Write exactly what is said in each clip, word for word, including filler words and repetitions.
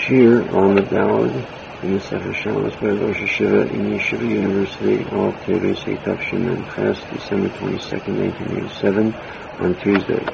Shir Ahmed Dowd in the Sefer Shalos by Rosh Hashiva in Yeshiva University, Al Teres Eitavshin and Ches, December twenty-second, nineteen eighty-seven, on Tuesday.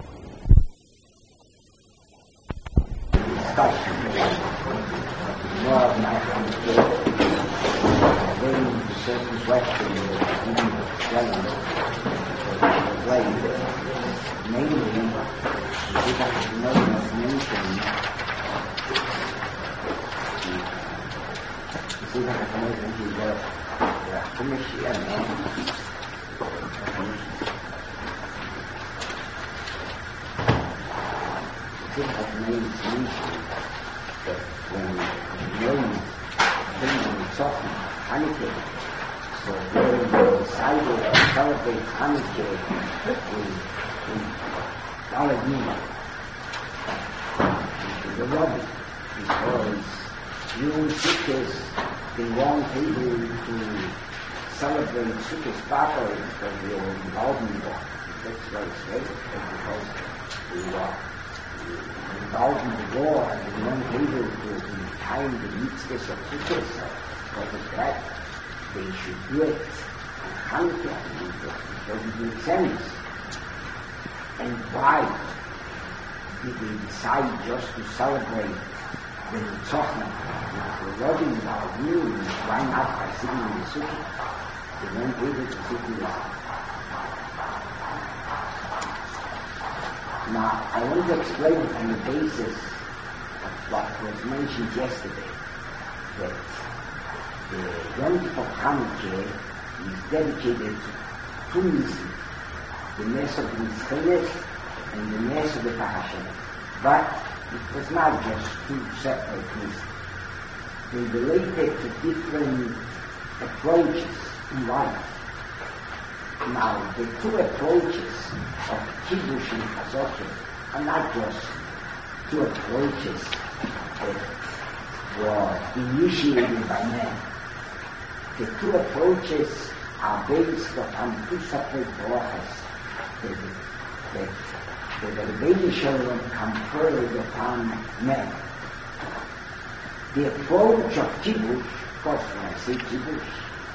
Now, I want to explain on the basis of what was mentioned yesterday, that the Yom Kippur Hanukkah is dedicated to two Nisim, the Nes of the Nischines and the Nes of the Parashat. But it was not just two separate Nisim. They related to different approaches in life. Now, the two approaches of Kiddush and Chazokim are not just two approaches that were initiated by men. The two approaches are based upon two separate brachas that, that, that the Rebbeinu Shalom conferred upon men. The approach of Kiddush, of course, when I say Kiddush,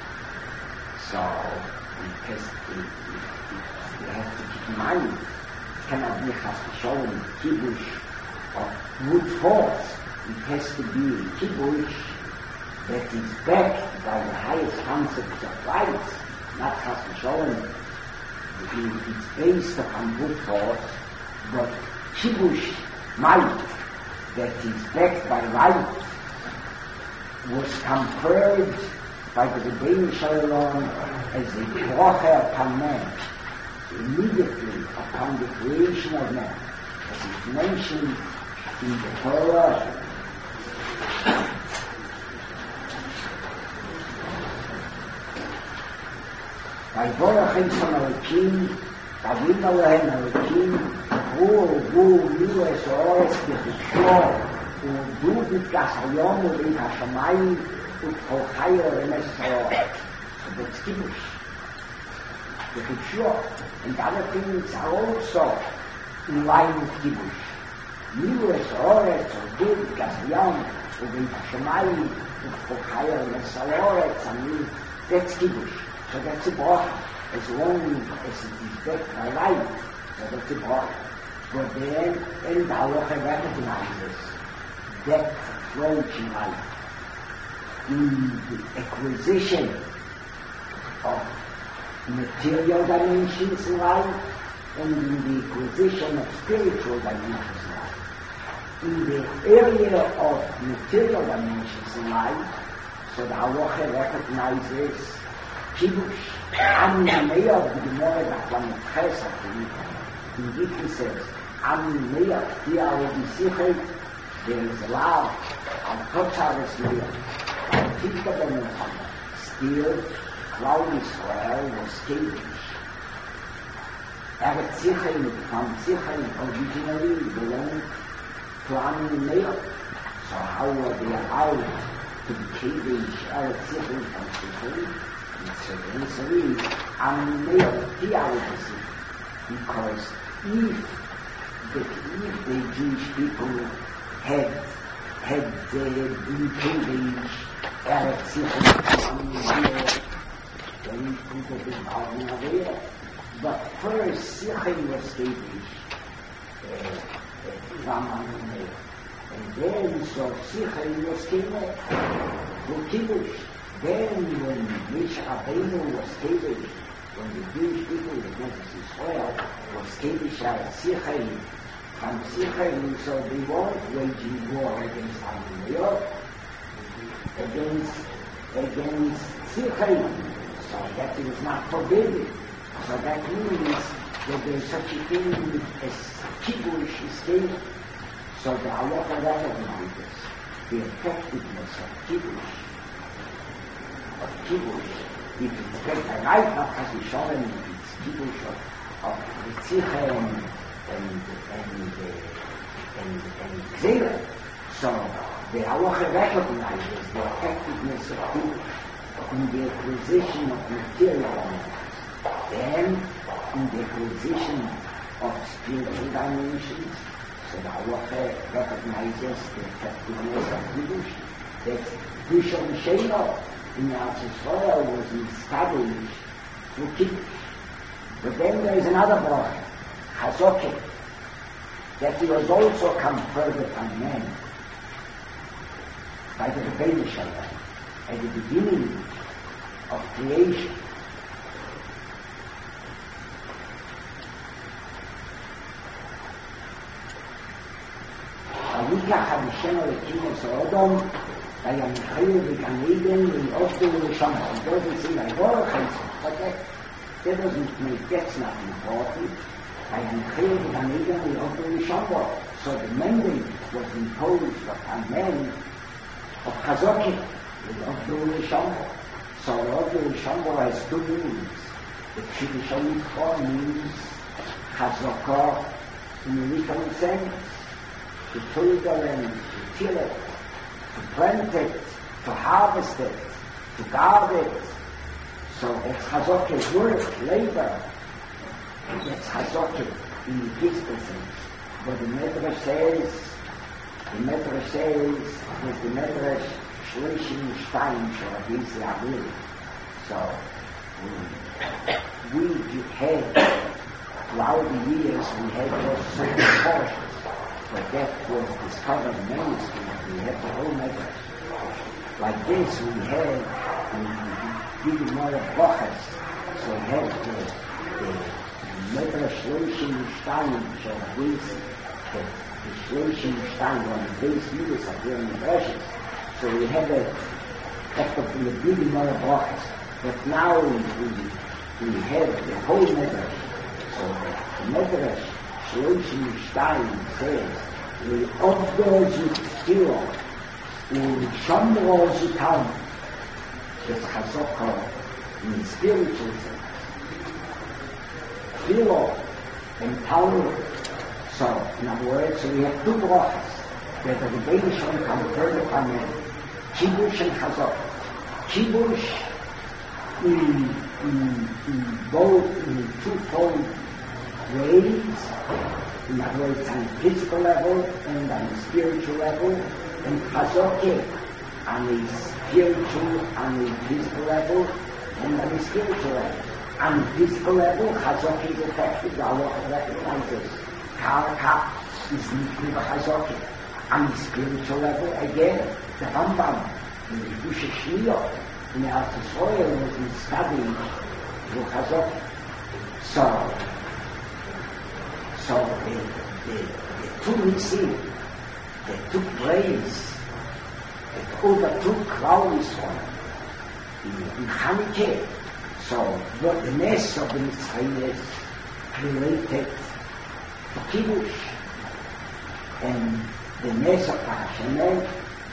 so because you, you have to keep in mind, it cannot be Chas v'Sholom Kiddush of brute force. It has to be a Kiddush that is backed by the highest concepts of rights, not Chas v'Sholom. It's based upon brute force, but Kiddush might that is backed by right was conferred by the Rebbeinu Shalom as a bracha upon man, immediately upon the creation of man, as is mentioned in the Torah. Vayvorach Eson Elokim, Vayim Alohem Elokim, Hu Hu Milu Es Haaretz B'Chishmo, U'du B'Kas Hayom U'B'In HaShamayim, U'Kol Chayo Emes Haaretz. So that's Kiddush. The Chishmo, and other things are also in line with Kiddush. Milu Es Haaretz, U'Du B'Kas Hayom U'B'In HaShamayim, U'Kol Chayo Emes Haaretz. I mean, that's Kiddush. So that's a bracha, as long as it is backed by light, so that's a bracha. But then, and the halacha recognizes that approach in life, in the acquisition of material dimensions in life, and in the acquisition of spiritual dimensions in life. In the area of material dimensions in life, so the halacha recognizes Kiddush, Am Yameya of the Gemara B'Planet Chesed, in Gittin says, Am Yameya, Tia Odisichei, there is a law of Totzares Meya, of Tika Ben Muhammad. Still, Klal Yisrael was Kiddush. Eretz Zichei, from Zichei, originally belonged to Am Yameya. So how were they allowed to be Kiddush, Eretz Zichei, from Zichei? So they say, I'm male theology, because if the, if the Jewish people had had uh, been Kodesh, er hat sich analysiert, wenn ich unter dem Augen wäre. But first, Sichel was Kodesh, Raman and then so Sichel was Kodesh, who Kiddush. Then when Moshe Rabbeinu was Kodesh, when the Jewish people, the Knesset Israel, was Kodesh at Sichel, from Sichel, so they weren't waging war against Amalek, against, against Sichel. So that it was not forbidden. So that means that there's such a thing as Kiddush is Kodesh. So the halacha recognizes the effectiveness of Kiddush. Of Kiddush. If it's better right now, as we show them, it's Kiddush of, of Ritzicha and and and and and Zera. So the halacha recognizes the effectiveness of Kiddush in the acquisition of material elements, then in the acquisition of spiritual dimensions. So the halacha recognizes the effectiveness of Kiddush. That Rishon Shelo in Eretz Yisrael was established through Kiddush. But then there is another bracha, Chazokeh, that he was also conferred upon man by the Rebbeinu Shalom at the beginning of creation. Avika Hashem Elokim es Odom, Vayamcheu v'Gan Eden v'Yoftu v'Shama. It doesn't say like Baruch Hashem, but that, that doesn't make, that's not important. Vayamcheu v'Gan Eden v'Yoftu v'Shama. So the mandate was imposed upon men of Chazokeh, v'Yoftu v'Shama. So Yoftu v'Shama has two meanings. The Kiddush means Chazokah in the literal sense. To till the land, to till it, to plant it, to harvest it, to guard it. So it's Chazokeh's work, labor. It's Chazokeh in the physical sense. But the Medrash says, the Medrash says, that the Medrash Shloshim Shtayim Shorabisi Avil. So we, we had, throughout the years, we had those certain portions. But that was discovered in manuscript. We had the whole Medrash. Like this, we had the Gemara Brachas. So we had the, the Medrash Shloshim Shtayim Shorabisi, the Shloshim Shtayim on the base units of the Medrashas. So we had the after the Gemara Brachas. But now we, we, we have the whole Medrash. So the Medrash Shloshim Shtayim says, "Ve'oddo zutfilo u'shamro zutam." That's Chazokah in the spiritual sense. Philo and Talmud. So, in other words, so we have two brachas that the Rebbeinu Shalom conferred upon them: Kiddush and Chazokah. Kiddush in, in, in both in twofold ways, in other words, on the physical level and on the spiritual level, and Chazokeh on the spiritual, on the physical level, and on the spiritual level. On the physical level, Chazokeh is effective, the Allah recognizes. Karaka is nicht nur Chazokeh. On the spiritual level, again, the Rambam, in the Dusha Shmiyot, in the Eretz Yisrael was established through Chazokeh. So, So the, the, the two Nisim that took place, that overtook Klal Yisrael in, in Chanukah. So what the ness of the Mitzrayim is related to Kiddush, and the ness of the Hashemet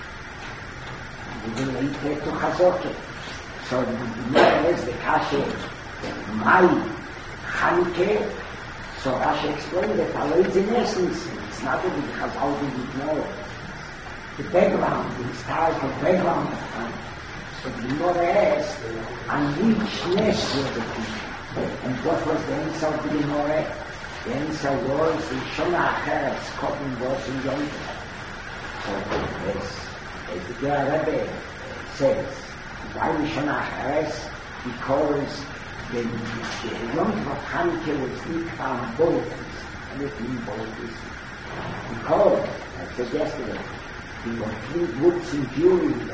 related to Chazokeh. So the matter is the Kasher, my Chanukah. So Rashi explained that Allah is in essence, it's not that it has all didn't know the background, the historical background of time. So the Gemara asked, on which nest was the people? And what was the answer of the Gemara? The answer was, the Shona Acheres, Kotten was in Yom. So as, as the Ger Rebbe says, why we should not harass? Because the, the Yom Tov Hanukkah was not found both, everything both is. Because, I said yesterday, the complete woods and fury of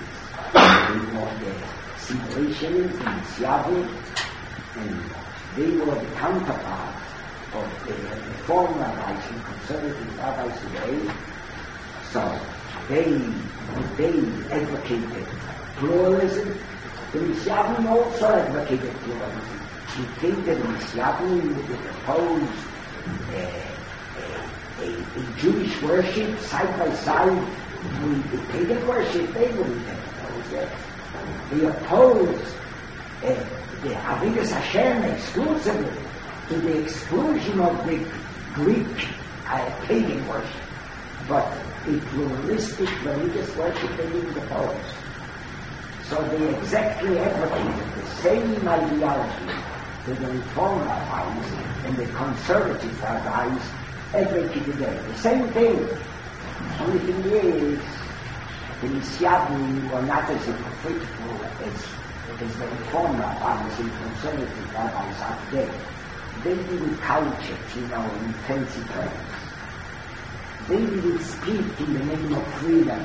the were the simulations and Siavu, and they were the counterpart of the Reform rabbis and conservative rabbis today. So they they advocated pluralism. The Messianim also advocated pluralism. He think that the Messianim would propose uh, a, a Jewish worship side by side with the pagan worship. They wouldn't oppose that. They opposed uh, the Avodas Hashem exclusively to the exclusion of the Greek uh, pagan worship. But the pluralistic religious worship they didn't oppose. So they exactly advocated the same ideology that the Reform rabbis and the conservative rabbis advocate today. The same thing. Only thing is, the Messianim were not as critical as, as the Reform rabbis and conservative rabbis are today. They didn't couch it, you know, in fancy terms. They didn't speak in the name of freedom.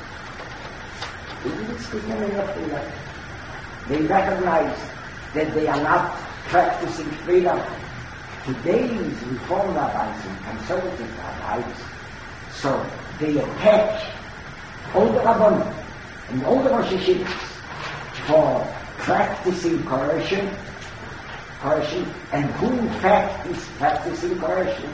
They didn't speak in the name of freedom. They recognized that they are not practicing freedom. Today's Reform rabbis and conservative rabbis, so they attack all the Rabbanim and all the Rosh Hashivas for practicing coercion, coercion, and who in fact is practicing coercion?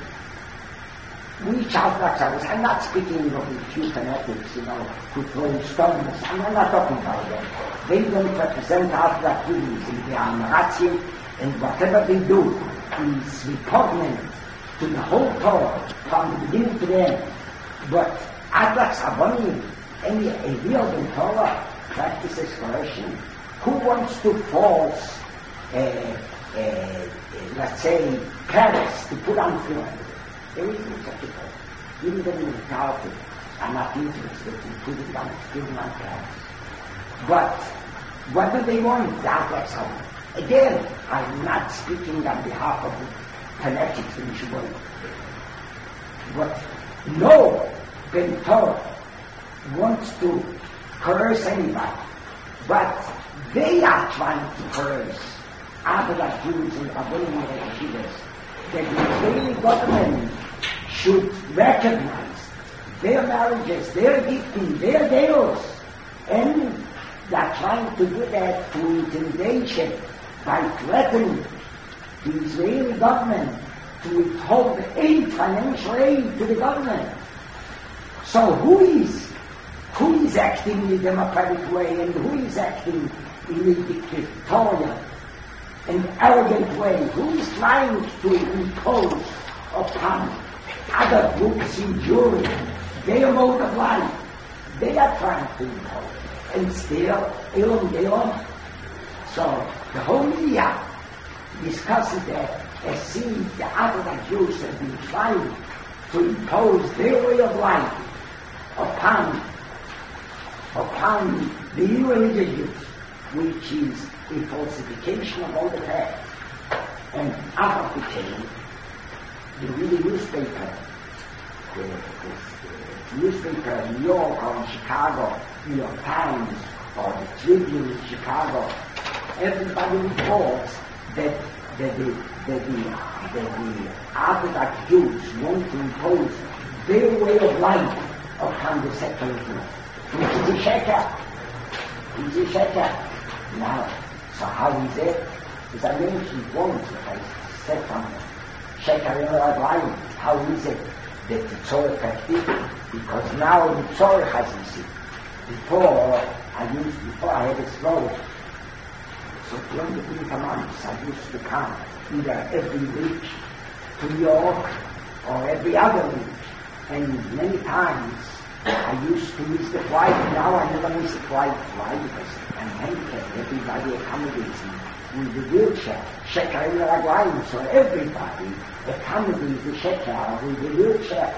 We child ourselves. I'm not speaking of a few fanatics, you know, who throw stones. I'm not talking about them. They don't represent Orthodox Judaism. They are Nazis, and whatever they do is repugnant to the whole Torah from the beginning to the end. But Orthodox Rabbanim, any a real in Torah practices coercion. Who wants to force, uh, uh, uh, let's say, parents to put on film? There is no such a thing. Even the Catholics are not interested in putting on film on parents. But what do they want? The Orthodox Rabbanim. Again, I'm not speaking on behalf of the fanatics in Shibboleth. But no Ben Torah wants to coerce anybody. But they are trying to coerce Orthodox Jews and Rabbanim and Yeshivas that the Israeli government should recognize their marriages, their gifting, their deals, and they are trying to do that through intimidation by threatening the Israeli government to withhold aid, financial aid to the government. So who is who is acting in a democratic way and who is acting in a dictatorial and arrogant way? Who is trying to impose upon other groups in Jewry their mode of life? They are trying to impose, and still, Elam Elam. So the whole media discusses that as since the Orthodox Jews have been trying to impose their way of life upon upon the irreligious Jews, which is a falsification of all the facts. And out of the chain, the really newspaper, the, the, the newspaper in New York or in Chicago, New York Times, or the Tribune in Chicago, everybody reports that, that, the, that, the, that the Orthodox Jews want to impose their way of life upon the secular Jews. Which is a sheker. It's a sheker. Now, so how is it? As I mentioned once, I said from sheker in our life, how is it that the Tzorech practiced? Because now the Tzorech has received. Before, I used, before I had a stroke, so during the winter months, I used to come either every week to New York or every other week. And many times, I used to miss the flight. Now I never miss a flight. Why? Because I'm handicapped. Everybody accommodates me with the wheelchair. Sheker in the line, so everybody accommodates the sheker with the wheelchair.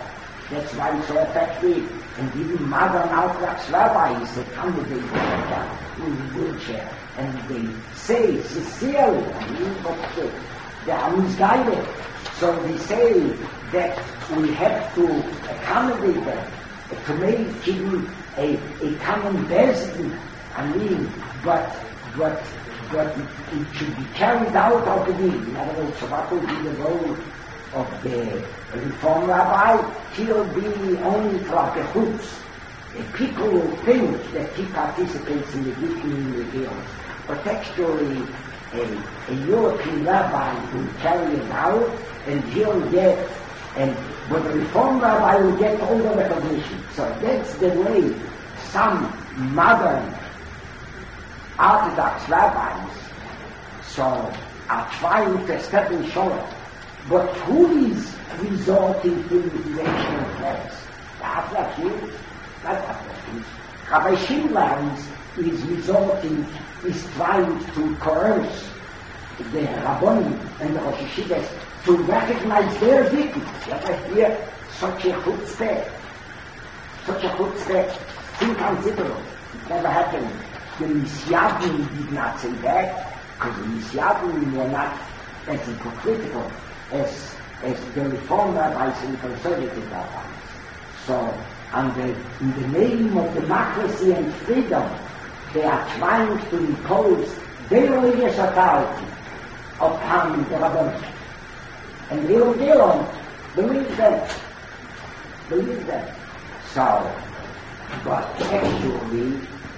That's why it's so effective. And even modern Orthodox rabbis, they come with a wheelchair, and they say sincerely, I mean, but they are misguided. So they say that we have to accommodate them, to make even a, a common bezdin. I mean, but but but it should be carried out of the deen. In other words, so what will be the role of the Reform rabbi? He'll be only for the hoops. People will think that he participates in the gifting in the guild, but actually a, a European rabbi will carry it out, and he'll get, and but the Reform rabbi will get all the recognition. So that's the way some modern Orthodox rabbis so are trying to establish order. But who is resorting to liquidation of class? The Orthodox Jews, not Orthodox Jews. Rabbi Schindler is, is resorting, is trying to coerce the Rabbonim and the Rosh Hashivas to recognize their victims. Let us hear such a chutzpah, such a chutzpah, inconsiderable. It never happened. The Misyadim did not say that, because the Misyadim were not as hypocritical as, as the Reform rabbis and conservative rabbis. So, under, in the name of democracy and freedom, they are trying to impose their religious authority upon the Rabbanim. And they don't, they don't believe them. Believe them. So, but actually,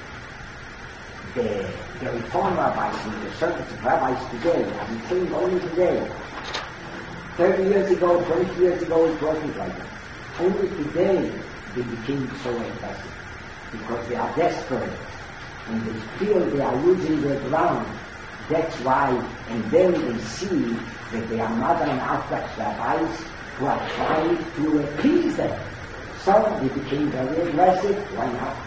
the, the Reform rabbis and the conservative rabbis today, I'm saying only today, thirty years ago, twenty years ago, it wasn't like that. Only today they became so aggressive, because they are desperate, and they feel they are losing their ground. That's why, and then they see that they are modern Orthodox rabbis who are trying to appease them. So they became very aggressive. Why not?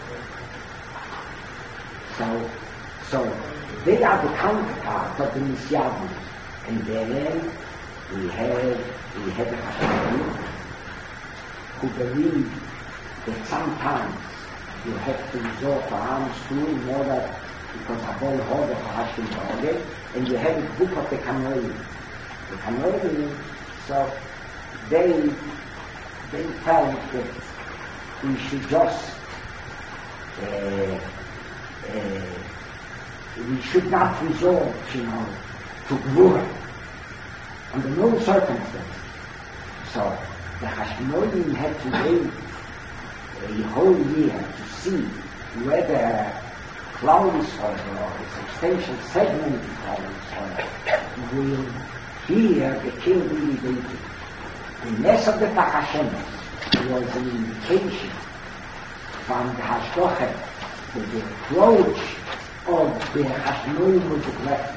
So, so they are the counterpart of the Misyadim. And then we have we have the Hashmonaim who believe that sometimes you have to resort to arms too in order, because of all order for Hashim order, and you have a book of the Kanoim. The Kanoim, so they they felt that we should just uh, uh, we should not resort, you know, to war under no circumstances. So the Hashmonaim had to wait a whole year to see whether Klal Yisrael or a substantial segment of Klal Yisrael will hear the Kilvili Beitu. The mess of the Takashemes was an indication from the Hashgochet that the approach of the Hashmonaim was the correct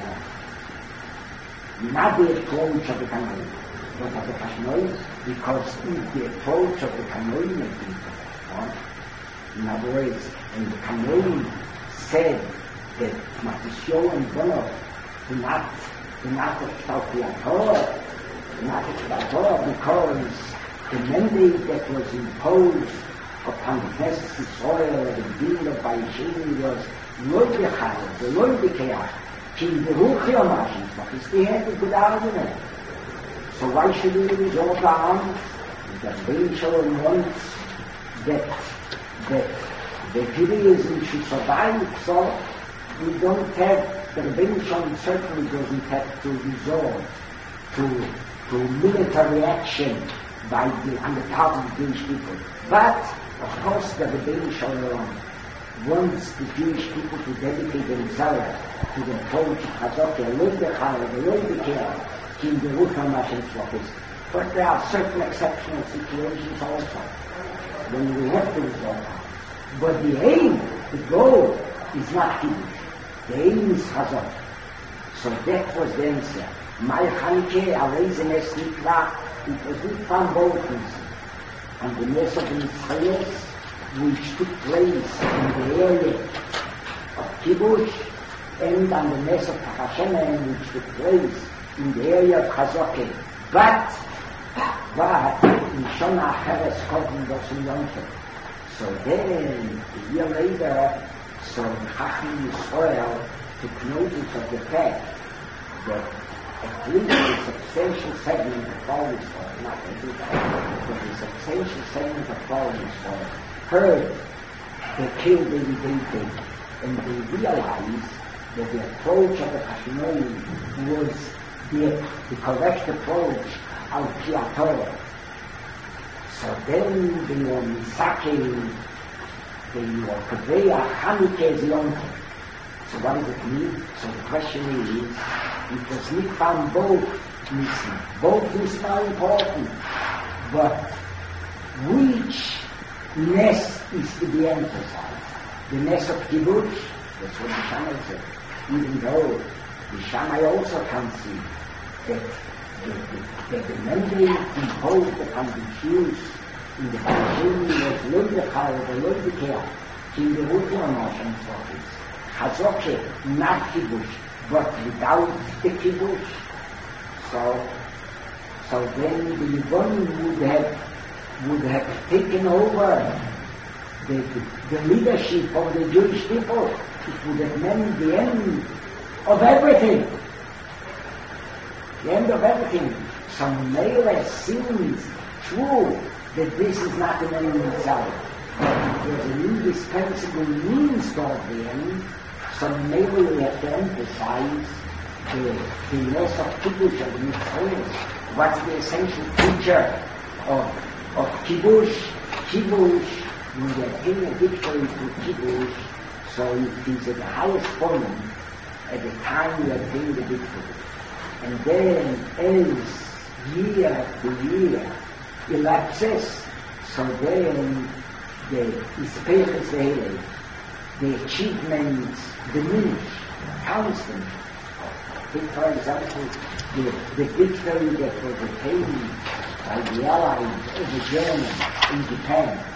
one. Not the approach of the Kanoim, but of the Hashmonaim, because if the approach of the Kanoim had been correct, in other words, and the Kanoim said that Matisyo and Bono do not do not talk the Torah, do not talk the Torah, because the mandate that was imposed upon the Knesset Yisrael at the beginning of Vayisheni was Loi B'chayel, the Loi B'keach, Ki Beruch Yom Hashem, they had a good argument. So why should we resort to arms? The Rebbeinu Shalom wants that that the Judaism should survive, so we don't have, the Rebbeinu Shalom certainly doesn't have to resort to, to military action by the, on the part of the Jewish people. But, of course, the Rebbeinu Shalom wants the Jewish people to dedicate themselves to the approach of Chazok, the Loi B'chayel, the Loi B'keach, Kim Beruch Yom Hashem. But there are certain exceptional situations also when we have to resort. But the aim, the goal, is not Kiddush. The aim is Chazon. So that was the answer. My Chanukah, Arezen Es Nikra, it was not found both reasons. And the mess of the Mitzrayos, which took place in the area of Kiddush, and on the mess of Hashem, which took place in the area of Chazokah. But, but, in schon nachher es kommen das in Jonte. So then, a year later, so Chacham Yisrael took notice of the fact that at least a substantial segment of all Yisrael, not everybody, but a substantial segment of all Yisrael, heard the killed baby David, and they realized that the approach of the Hashemoni was the, the correct approach of Piatorah. So then they were misaking, they were Kaveya Chanukah Zionte. So what does it mean? So the question is, it was not found both missing. Both is now important, but which nest is to be emphasized? The nest of Kibush? That's what the Shammai said. Even though the Shammai also can see that the, the, that the mandate imposed upon the Jews in the Palestinian was Lodekar or Lodekar, in the Ruchel prophets. Chazoke, not Kibush, but without the Kibush. So, so then the Yevon would have would have taken over the, the, the leadership of the Jewish people. It would have meant the end of everything. The end of everything. Some male seems true that this is not an end in itself. But there's an indispensable means toward the end. Some male we have to emphasize the, the less of Kiddush of Yisrael. What's the essential feature of of Kiddush? Kiddush, when you attain a victory through Kiddush, so it is at the highest point at the time you attain the victory. And then as year after year elapses, so then the Ispeches, the achievements diminish constantly. Take for example the, the victory that was attained by the Allies over Germany in Japan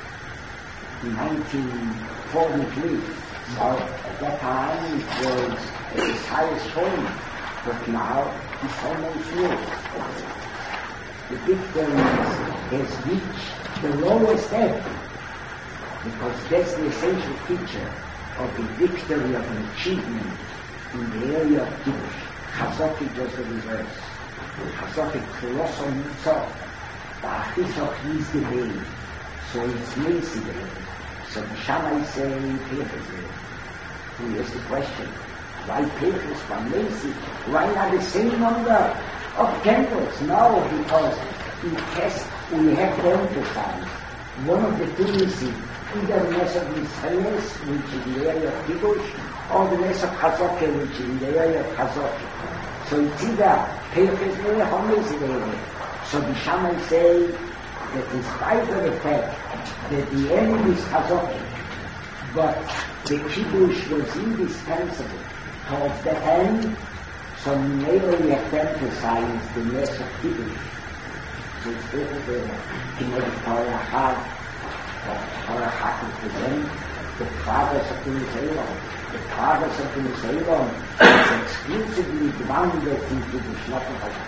in nineteen forty-three. So at that time it was at its highest point, but now it's almost low. The victory has reached the lowest ebb, because that's the essential feature of the victory of an achievement in the area of Kiddush. Chazok is just the reverse. Chazok is colossal mitzvah. The Achizok is the day. So it's lazy day. So the Shammai say, Pechus. We ask the question, why Pechus, why lazy? Why not the same number of candles? No, because in test we have to emphasize one of the two missing, either the mess of Mitzvahs, which is the area of Kiddush, or the mess of Chazokah, which is in the area of Chazokah. So it's either Pechus area or lazy area. So the Shammai say that in spite of the fact that the end is Chazokah, but the Kiddush was indispensable towards that end, so maybe we have to emphasize the mess of Kiddush. So it's better to make a Torah Chag, or Torah Chag to present the progress of the Museum. The progress of the Museum is exclusively grounded in Kiddush, not in Chag.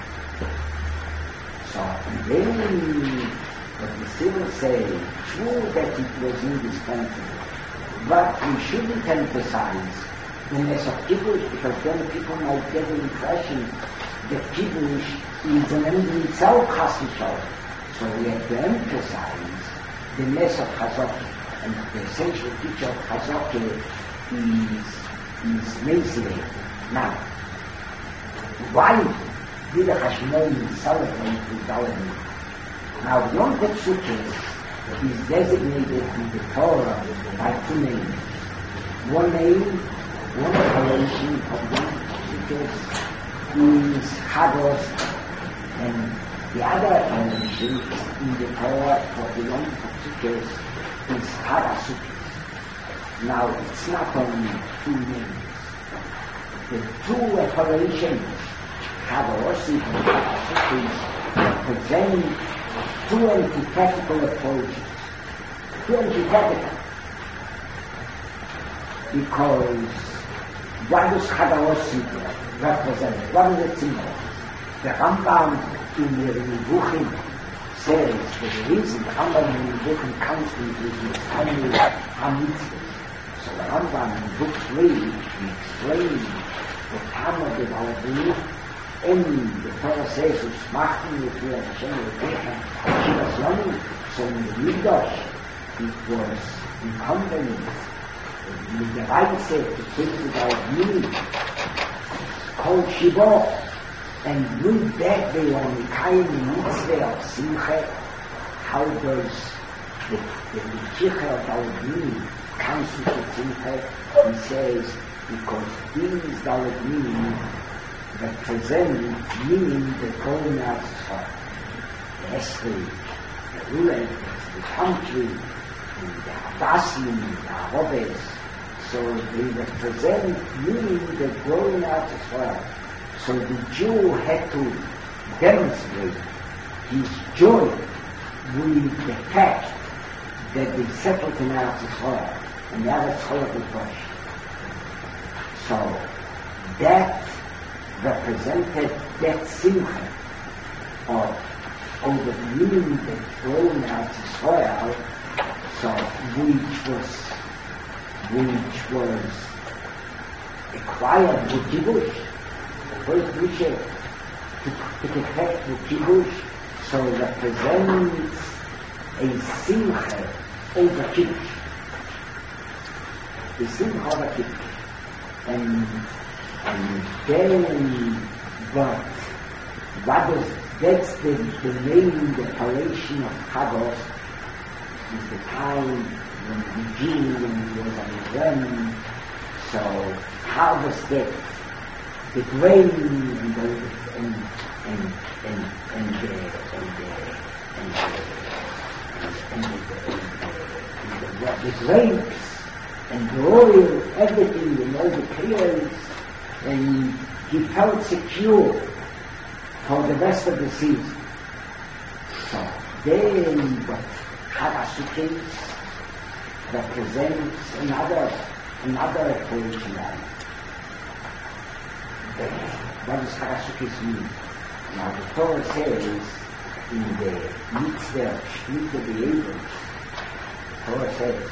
So, and then what the Siddur say, true that it was indispensable, but we shouldn't emphasize the mess of Kiddush, because then people might get the impression that Kiddush is an end in itself, Chas v'Shalom. So we have to emphasize the mess of Chazokah, and the essential feature of Chazokah is, is Mesiah. Now, why did the Hashemoni celebrate with Dalet? Now, Yom Tov is designated in the Torah by two names. One name, one operation of Yom Tov is Hagos, and the other operation in the Torah for the Yom Tov is Hagasukis. Now, it's not only two names. The two operations, Hagos and Hagasukis, represent two antithetical approaches. Two antithetical. Because what does Chagarosi represent? What does it symbolize? The Rambam in the Nevuchim says that the reason the Rambam in the book constantly is only ha-mitzvahs. So the Rambam in book three explains the time of the Balabini and the Torah says it's machten with the Hashem Rekecha Shivas Yomim. So in the Mikdash it was incumbent with the right set to take the Balabini called Shivah. And with that they are Mikayim Mitzvah of Simcha. How does the Mitzvah of Balabini constitute Simcha? He says, because these Balabini represent meaning the going out of the history, the ruler, the country, the Abbasim, the Arabes. So they represent meaning the growing out as well. So the Jew had to demonstrate his joy with the fact that they settled in Eretz Yisrael, and Eretz Yisrael was crushed. So that represented that simcha of over the meaning that grown out Yisrael, so which was which was acquired with Kibush. First Mishek to, to effect with Kibush, so represents a simcha over Kibush. The simcha over Kibush. And, and then, but what is, that's the, the main declaration of Chados, is the time when the Jew, when he was on his run, so harvested the grain and the and and and and the and the and the and the, and the, the grapes and the oil, everything, and all the players, and he felt secure for the rest of the season. So then, but Chag represents another another occasion. What does Chag mean? Now the Torah says in the mitzvah Shmita B'Yevos, Torah says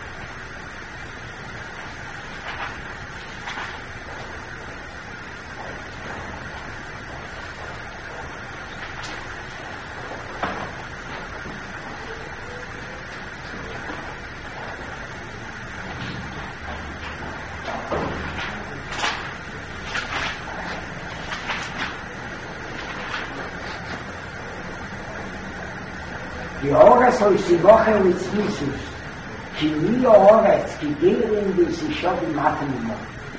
the Oretz Hoshivochem Mitzvus, Ki Mi Oretz, Ki Gerim V'Sishov Matanimo.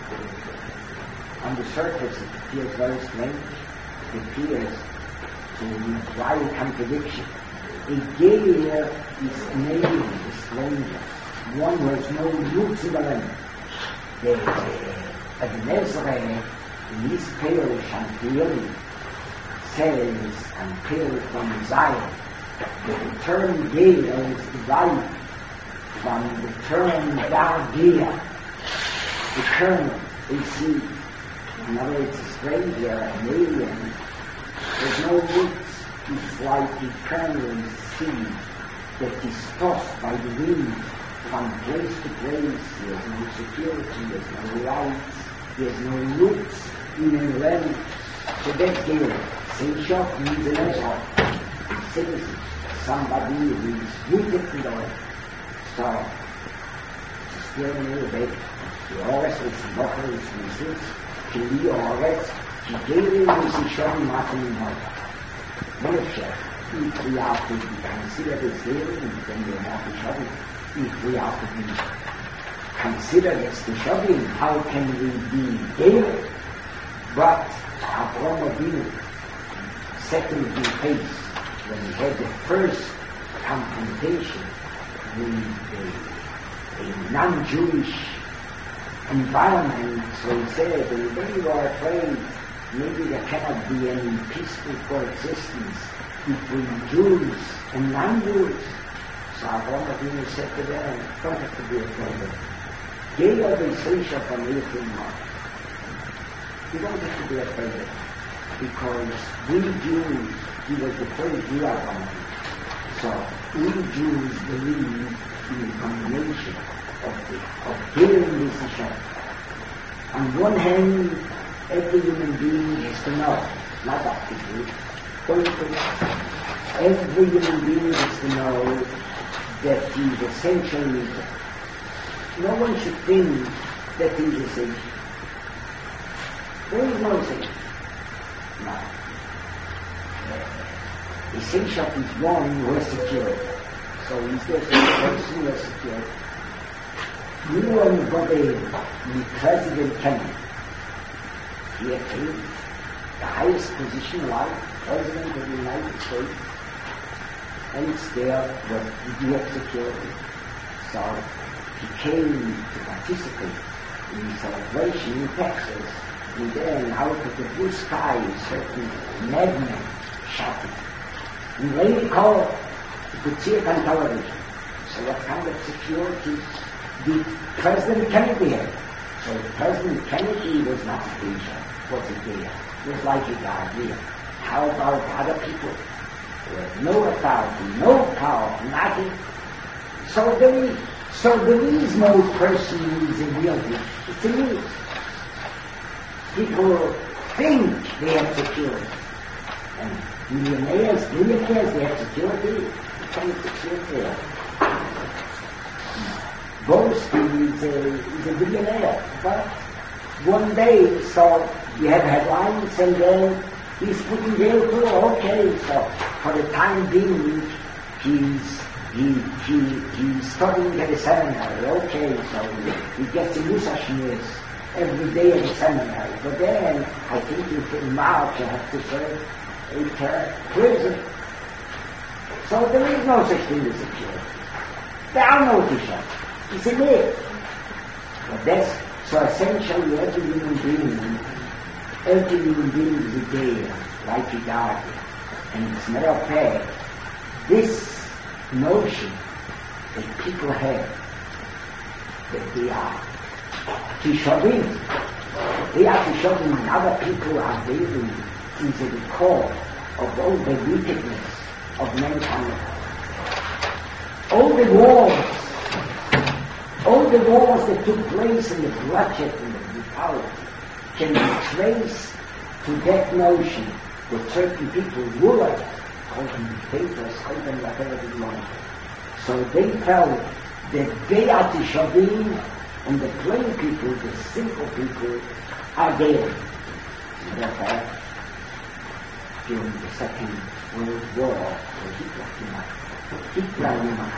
On the surface it appears very strange. It appears to imply a contradiction. A Geir is an alien, a stranger, one who has no roots in the land. The Ebenezer in his parish and clearly says, and clearly from Zion, the term Geir is derived from the term Dar-Geir, the kernel, a seed. In other words, a stranger, an alien, there's no roots. It's like a kernel seed that is tossed by the wind from place to place. There's no security, there's no rights, there's no roots in a land. So that's Geir. Saint Shop means an exile, a citizen. Somebody who is rooted in the land. So, still a little bit. The Oretz is the Bocher, it's the Mitzvus, Ki Mi Oretz, Ki Gerim V'Sishov Matanimo. Moshe, if we are to be considered as Gerim, then we are not Shovim. If we are to be considered as the Shovim, how can we be Gerim? But Avraham Avinu settled in place when he had the first confrontation with a, a non-Jewish environment, so he said, when you are afraid, maybe there cannot be any peaceful coexistence between Jews and non-Jews. So Avraham Avinu said to them, don't have to be afraid. They are the Srisha from Ephraim. You don't have to be afraid of it, because we Jews, he was the first Jew Avraham. So we Jews believe in the combination of the of hearing this Hashem. On one hand, every human being has to know, not up to you, every human being has to know that he is essentially. No one should think that he is essential. There is no essential. No. Uh, essential is one who has security. So is there a person who has security? You and Bobby, the President Kennedy, he attained the highest position in life, President of the United States, and it's there, but you have security. So he came to participate in the celebration in Texas, and then out of the blue sky, a certain madman shouted. And lady called, you could see it on television. So what kind of security did President Kennedy have? So President Kennedy was not a danger, was a there. It was like a idea. How about other people who have no authority, no power, nothing? So there is, so there is no person who is a real gift. It's a myth. People think they have security. And millionaires, millionaires, they have security. What kind of security? Boasting is a, is a billionaire. But one day, so you have headlines and then he's put in jail too. Okay, so for the time being, he's He, he, he's studying at the seminary, okay, so he, he gets the Musashmirs every day at the seminary. But then, I think if in March you have to serve a term prison. So there is no such thing as security. There are no bishops. It's a myth. But that's, so essentially every human being, every human being is a day, like a guardian. And as a matter of fact, this notion that people have that they are Tishavim, they are Tishavim and other people are daily is at the core of all the wickedness of mankind. All the wars, all the wars that took place in the bloodshed and the brutality can be traced to that notion that certain people rule call them dictators, call them whatever they want. So they felt that they are the Shavim and the plain people, the simple people, are there. Matter of fact, during the Second World War, Hitler came up. Hitler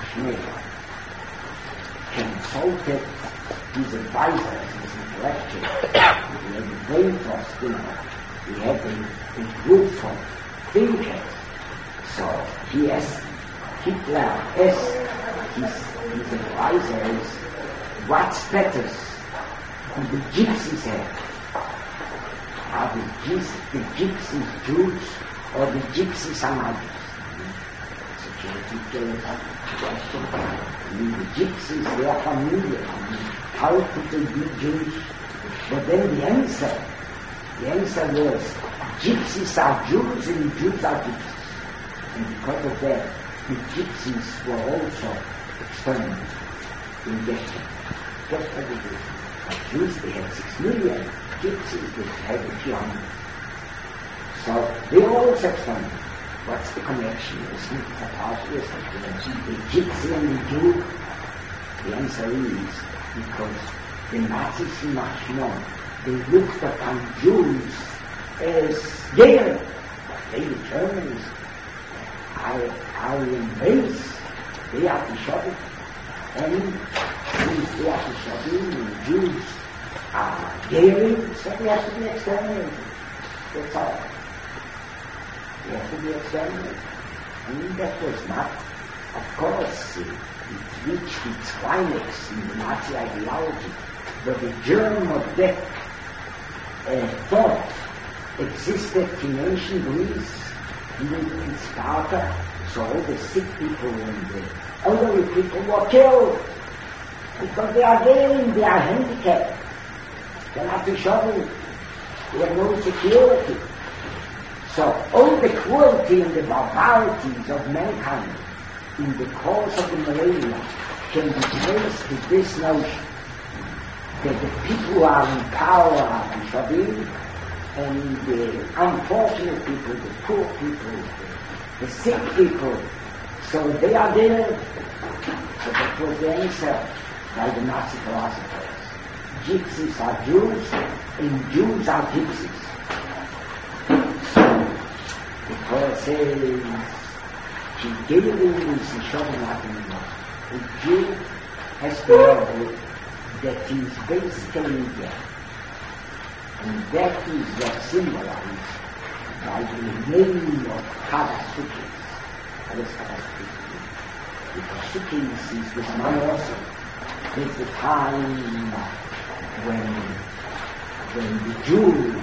consulted his advisors, his intellectuals. He had the brain trust, you know. He had a, a group of thinkers. So he asked, Hitler asked his, his advisors, what status do the gypsies have? Are the, the gypsies Jews or the gypsies are Muslims? Security question. I mean, the gypsies, they are familiar. I mean, how could they be Jews? But then the answer, the answer was, gypsies are Jews and Jews are gypsies. And because of that, the gypsies were also exterminated in Russia. Just as it is. The Jews, they had six million. Gypsies, they had a few hundred. So they were also exterminated. What's the connection? Isn't it about this? The gypsy and the Jew? The answer is because the Nazis in National, they looked upon Jews as gay. They, the Germans, are, are embraced. They are the Shavim. And since they are the Shavim, and Jews are gay, so they have to be exterminated. That's all. They have to be exterminated. I mean, that was not, of course, it, it reached its climax in the Nazi ideology, but the germ of that uh, thought existed in ancient Greece, even in Sparta, so all the sick people and the elderly people were killed because they are lame, they are handicapped, they are not to shovel, they have no security. So all the cruelty and the barbarities of mankind in the course of the millennia can be traced to this notion that the people who are in power are the Shabim, and the unfortunate people, the poor people, the, the sick people, so they are there. So that was the answer by the Nazi philosophers. Gypsies are Jews, and Jews are gypsies. So the Torah says, she gave him this and showed him nothing more. The Jew has to know that he is basically dead. And that is what symbolized by the name of Chadasukis. What is Chadasukis? Because Sukis is the time also. It's the time when, when the Jew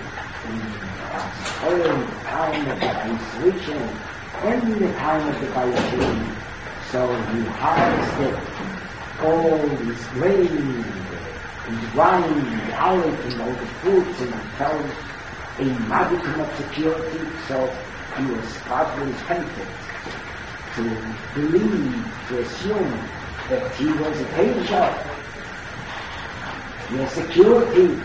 was following the time of the Israel and the time of the Bayeshim. So he harvested all this grain, and wine, and olive, and all the fruits, and he felt a modicum of security, so he was partly tempted to believe, to assume that he was a patient. He has security,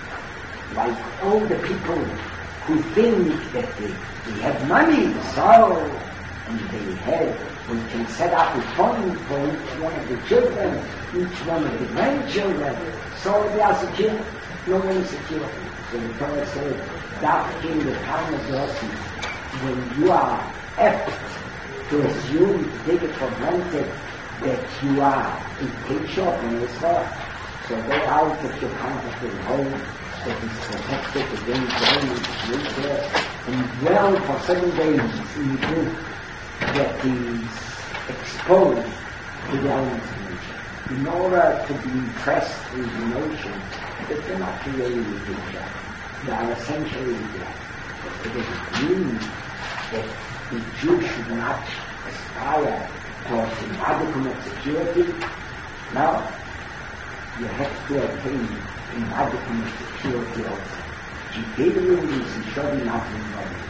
like all the people who think that they, they have money, so, and they have, we can set up a fund for each one of the children, each one of the grandchildren, so they are secure. No one is secure. So the Torah says, that in the time of blessing, when you are apt to assume, to take it for granted, that you are a picture in Israel, so go out of your comfortable home that is protected against the enemy there, and dwell for seven days in the group that is exposed to the elements of nature, in order to be impressed with the notion that they're not really nature. They are essentially there. But it doesn't mean that the Jew should not aspire towards a modicum of security. No, you have to attain a modicum of security also. Judaism is surely not involved.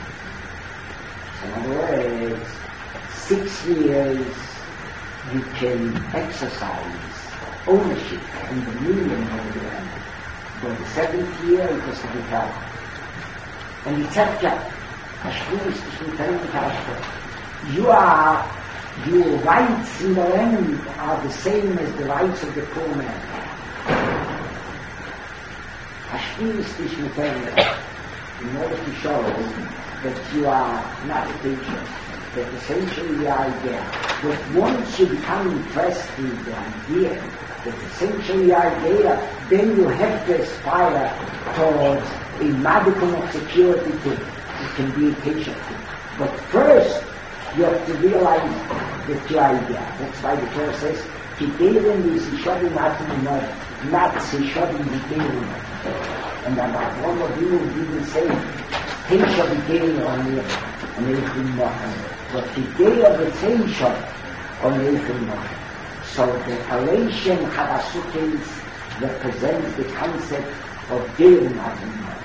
In other words, six years you can exercise ownership and dominion over the land. But the seventh year it has to be held. And it's Tzedkah. Hashvus is returning to Hashvus. You are, your rights in the land are the same as the rights of the poor man. Hashvus is returning in order to show that you are not a teacher, that essentially you are there. But once you become impressed with the idea that essentially you are there, then you have to aspire towards a modicum of security too. You can be a teacher too. But first, you have to realize that you are there. That's why the Torah says, Kideirim is Yishodim Atim Nod, not Yishodim Kideirim. And then one of you didn't say, Teisha B'Keirim on you, and Eichim Mochen. But Kideirim is Teisha on Eichim Mochen. So the Halation Chadasukis represents the concept of Kideirim Atim Nod.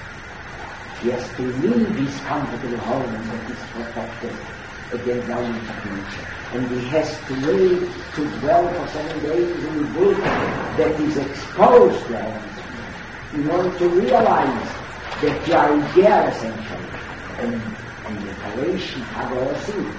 He has to leave his comfortable home that is protected against the elements of nature. And he has to live, to dwell for seven days in a book that is exposed to elements in order to realize that you are there essentially. And, and the Halation Chadasukis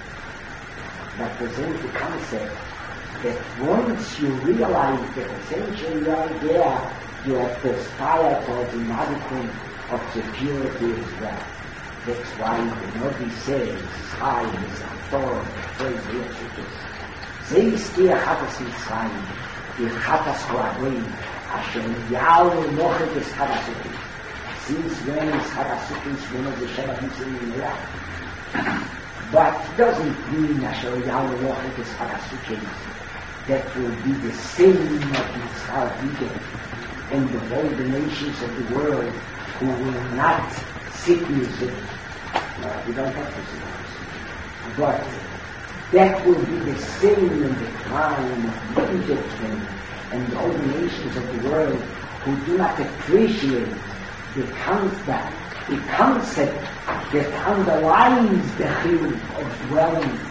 represents the concept that once you realize that essentially you are there, you have to aspire towards a modicum of security as well. That's why the Navi says, Chai is a Torah, praise the Yeshua. Zeis ki achatas Mitzrayim, ki achatas ko'avim, asher yalu nochet es Chadasukis. Since when is Chadasukis one of the Shebachim in the Iraq? But it doesn't mean asher yalu nochet es Chadasukis that will be the same of Mitzrayim Egypt and of all the nations of the world who will not sit music. No, we don't have to sit music. But that will be the same in the time of Egypt and, and all the nations of the world who do not appreciate the concept, the concept that underlines the chiyuv of dwelling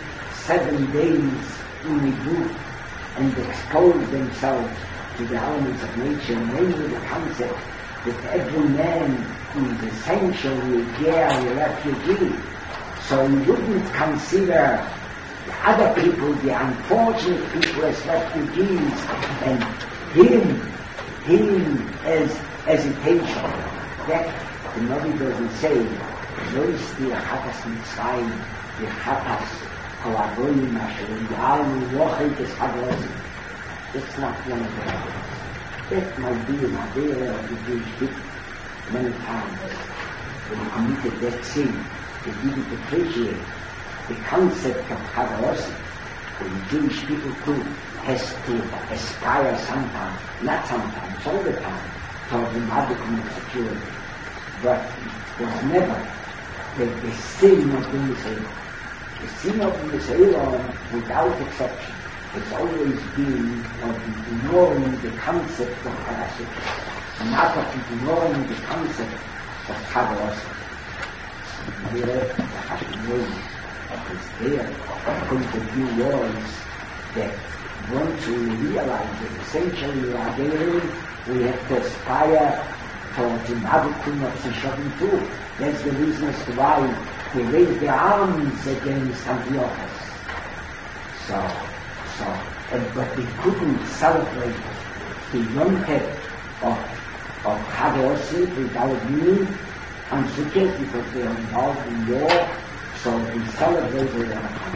seven days in the group and expose themselves to the elements of nature, mainly the concept that every man is essentially a gay refugee. So you wouldn't consider the other people, the unfortunate people, as refugees, and him, him as hesitation. That the Navi doesn't say, "Lois the Chatas Mitzrayim, the Chatas Kolagoyim Asher, the Almi Wochel des Hagos." It's not one of them. That might be an idea of the Jewish people many times. When they committed that sin, they didn't appreciate the concept of Hagos. The Jewish people too has to aspire sometimes, not sometimes, all the time, towards the modicum of security. But it was never the, the sin of the Messiah. The sin of the Messiah, without exception, has always been of ignoring the concept of Parasut, not of ignoring the concept of Hagos. Here, the Hashimoy is there. The point of view was that once we realize that essentially we are there, we have to aspire towards the modicum of Seshavim too. That's the reason as to why they raised their arms against Antiochus. So, so, and, but they couldn't celebrate the Yom Tov of, of Hagos without me and Sukkot because they are involved in war, so they celebrated on account.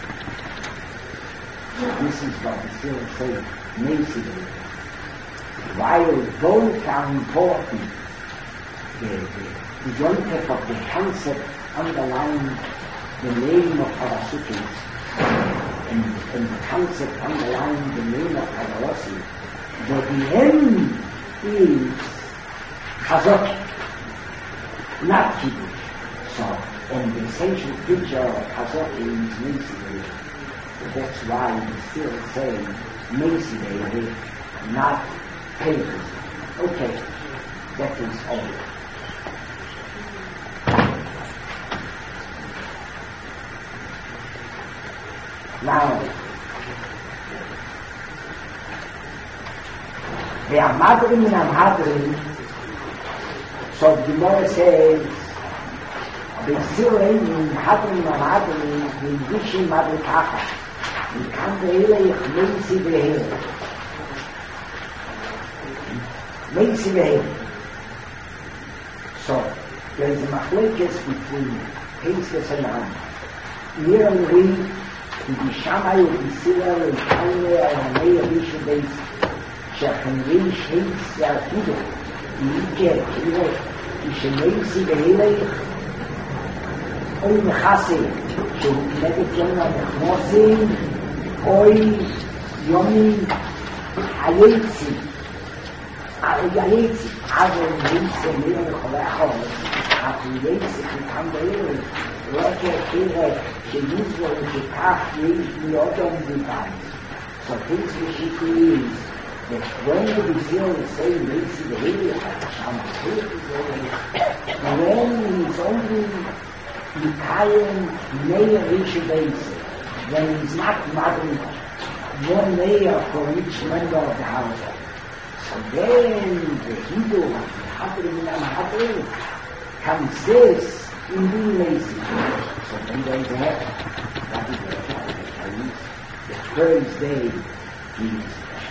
This is what the still say, Macy. While both are important, the, the, the Yom Tov of the concept underlying the name of Parasukim, and, and the concept underlying the name of Hagorosi, but the end is Chazot, not Kiddush. So, and the essential picture of Chazot is Macy. That's why we still say Macy, not papers. Okay, that is all. Now, the Amadrim and Amadrim, so the Gemara says, the Sirah in Hadrim and Amadrim, the Vishim Madrikacha, the Kandeile, Macy Behem. Macy Behem. So, there is a machlekes between Pesach and Am. Here and we, die Shammai und die Sirah und Kalle und Ameya Rishu Beis שהחנרים שייס יעתודו ייקר כאילו כשמייסי בהילך אוי מחסי שהוא כנגד יום המחמוסים אוי יומי היצי היצי אבל מייסי מיר מחולי החומר אבל יצי חלקם בהילך רק כאילו שנוזו וכך יש מיודו מביטן. So things which it is that when the Zil say Macy the Hilly when he's only Mikhail Meir Rishu Beis, when he's not mothering one layer for each member of the household. So then the Hindu, the Hadrim and Hadrim, consists in being Macy. So then there's a heaven. That is the Chinese. The first day is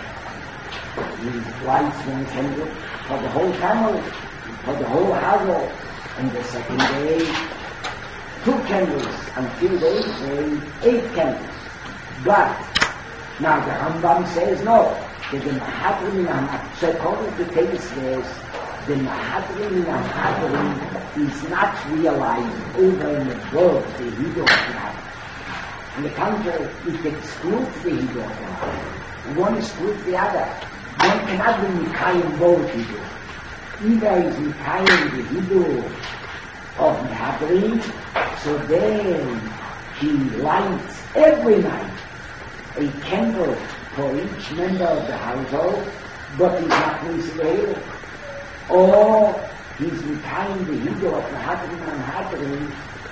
he lights one candle for the whole family, for the whole household. And the second day, two candles. Until those day, eight candles. But now the Rambam says no. That the Mahadrim and so according to Tevis, the Mahadrim and Mahadrim is not realized over and above the Hebrew of God. On the contrary, it excludes the Hebrew of God. One excludes the other. One cannot be Mikayim both Hebrew. Either is Mikayim the Hebrew of Mahadrim, so then he lights every night a candle for each member of the household, but he's not Mesiah. Or he's Mikayim the Hebrew of Mahadrim and Mahadrim,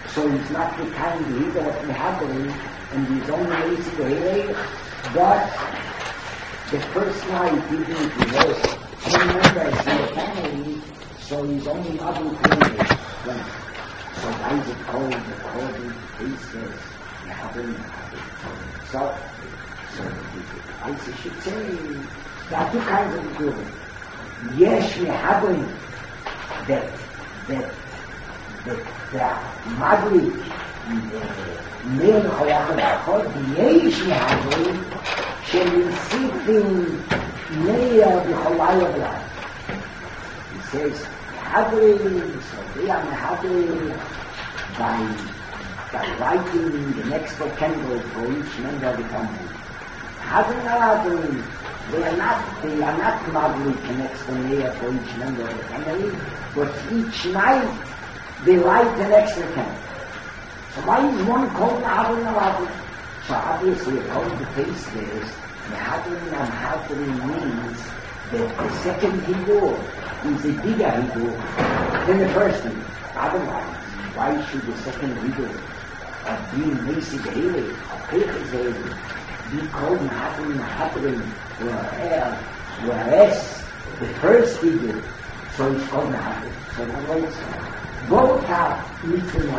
So he's not the kind of leader of the happening, and he's only lazy to hear. But the first night, even if he was ten members in the family, so he's only not included. So why is it called the called cases? The happening, So, so I should say there are two kinds of good. Yes, we happen that that that the Madrid, the main Hayat al-Akhod, yes, we happen שמסיפים מאה בחולי הבלד. He says, Having, Sophia Having, by, by writing the next candle for each member of the family. Having Having, they are not, they are not public an extra for each member of the family, but each night they light an extra candle. So why is one called Having Having? So obviously, according to face this, the Having and Having means that the second Hebrew is a bigger Hebrew than the first Hebrew. Otherwise, why should the second Hebrew of being Mesi Behele, of Kirchizele, be called Having and Having, whereas the first Hebrew, so it's called Having. So in other words, both have mitzvah.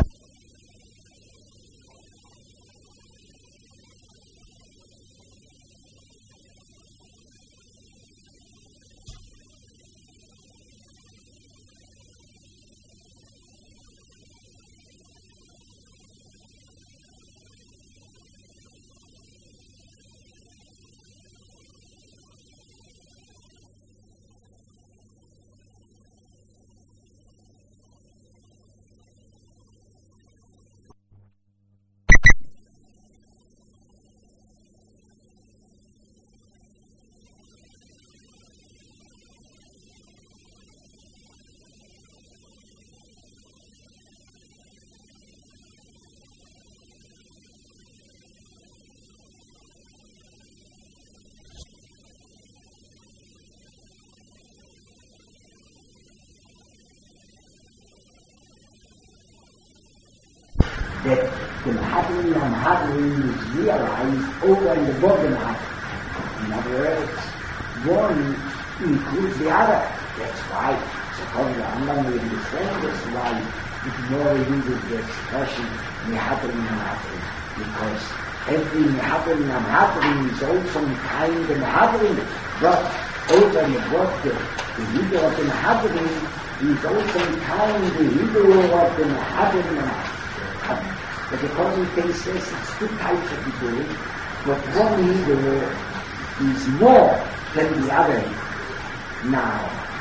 That the happening and happening is realized over and above the happening. In other words, one includes the other. That's why, suppose the Rambam will understand this, why it more uses the expression the happening and happening. Because every happening and happening is also kind of happening, but over and above the, the Hebrew of the happening is also kind of the Hebrew of the happening and happening. But according to cases, it's two types of Hebrew, but one Hebrew is more than the other. Now,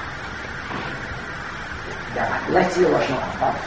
let's see what's not.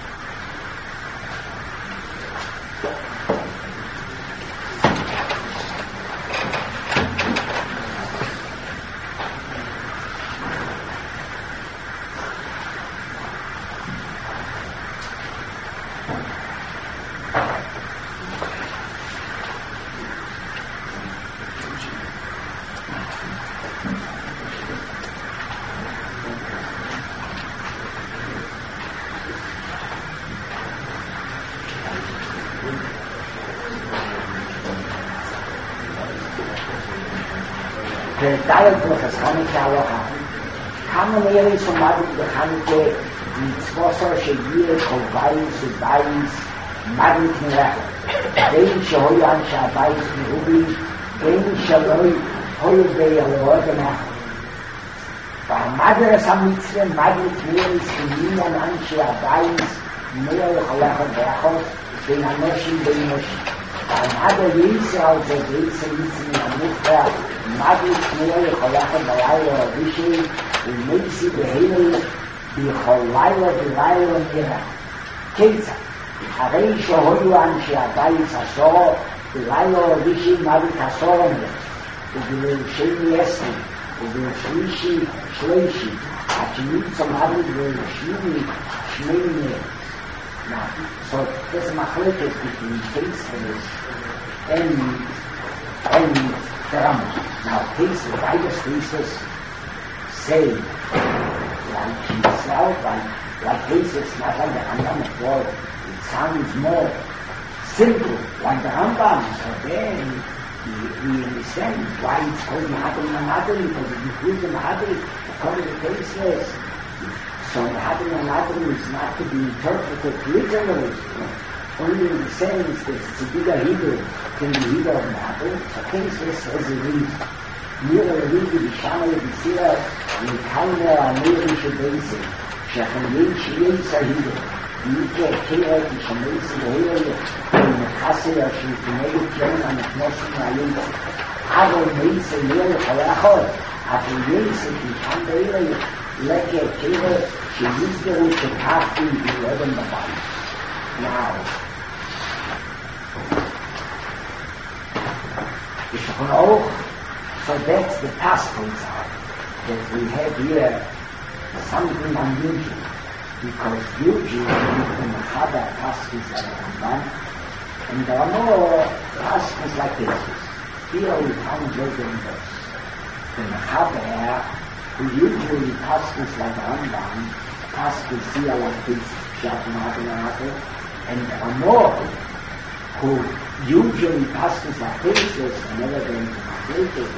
The dialogue has Chanukah Aloha. Kama Meiri Somadit Bechanukah Mitzvosor Shegir Kovayis Ubayis Madit Merech Vein Shehoyan Shabayis Mehubi Vein Shaloi Hoyobei Aloha V'hamadras HaMitzvah Madit Meiri Sheminan Anshe Abayis Meiri Chalacha Berachos Vein Anoshim Vein Noshim V'hamada Yisrael Zedreisa Mitzvah Namufra Madrid Meir Cholachem Balayla Ravishi Umesi Behele Bicholayla Bilayla Mira Ketza Harei Shohoyu Anshi Abayis Asor Bilayla Ravishi Madrid Asor Amir Ubilu Sheni Esni Ubilu Shlishi Shleishi Hachimutza Madrid Ubilu Shmini Shmini Mir. Now, so there's a machlekes between cases and and the Rambam. Now, cases, beide cases say, like himself, like, like cases, not on the Rambam at all, it sounds more simple, like the Rambam. So then we understand why it's called Mahadri Mahadri, because it includes the Mahadri, according to the cases. So Mahadri Mahadri is not to be interpreted literally, only in the sense that it's a bigger Hebrew than the Hebrew of Mahadri. So cases says it is. Mir Rigi Bishama Yisira Yikhaina Amiri Shadesi Shachanyin Shiyei Sahidu Yike Kira Kishamesi Hoyo Mechasir Shikimei Kiona Mechnosim Ayubo Ado Meise Yer Cholachor Ato Yese Kisham Beire Leke Kira Shiyizgeru Shekafti Yileben Babay. Now Ishakon Och. So that's the passports are, that we have here something unusual, because usually the Machaber passports are Ramban, and there are no passports like this. Here we found Jordan verse. The Machaber, who usually passports like Ramban, passports here like this, and there are more who usually passports like this, and never going to Machaber.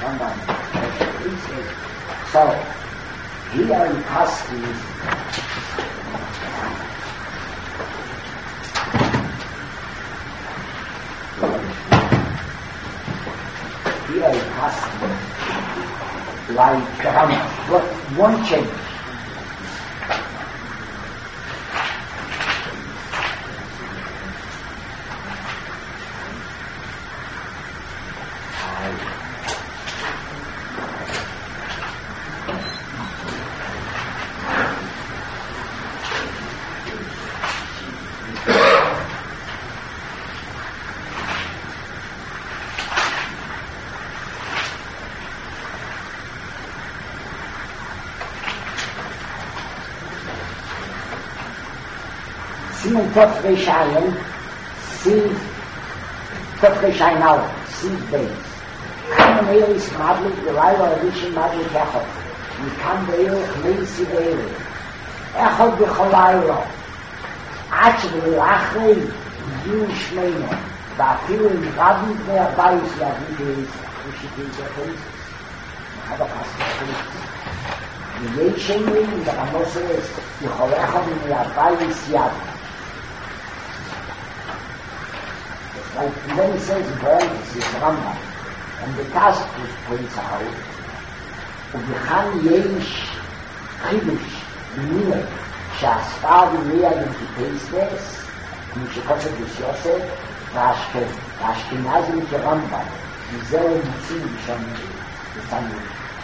So, here in Paskin, here in Paskin, like um, what one change. Simon Totchvei Shayin, Siv Totchvei Shayin Aleph, Siv Beis. Kamen Eiris Madlik, the Laila Adishin Madlik Echot. Mikam Beirich, Meisi Beirich. Echot B'cholayro. Achv L'achri, Yu Shmeino. Ba'afilu in Rabin Bnei Abayis Yavim Beirich. Rishikin Zecheris. Machada Pastor Beirich. Yei Shemri, the Ramoses, B'cholechot Bnei Abayis Yavim. Like then he says in parentheses, Rambam, and the task was points out, ובכאן יש חידוש, במילה, שהספר במילה ימפיטייסטס, כמו שקוצת יוסף, והאשכנזים כרמב"ם, וזהו מוצאים שם בתניא.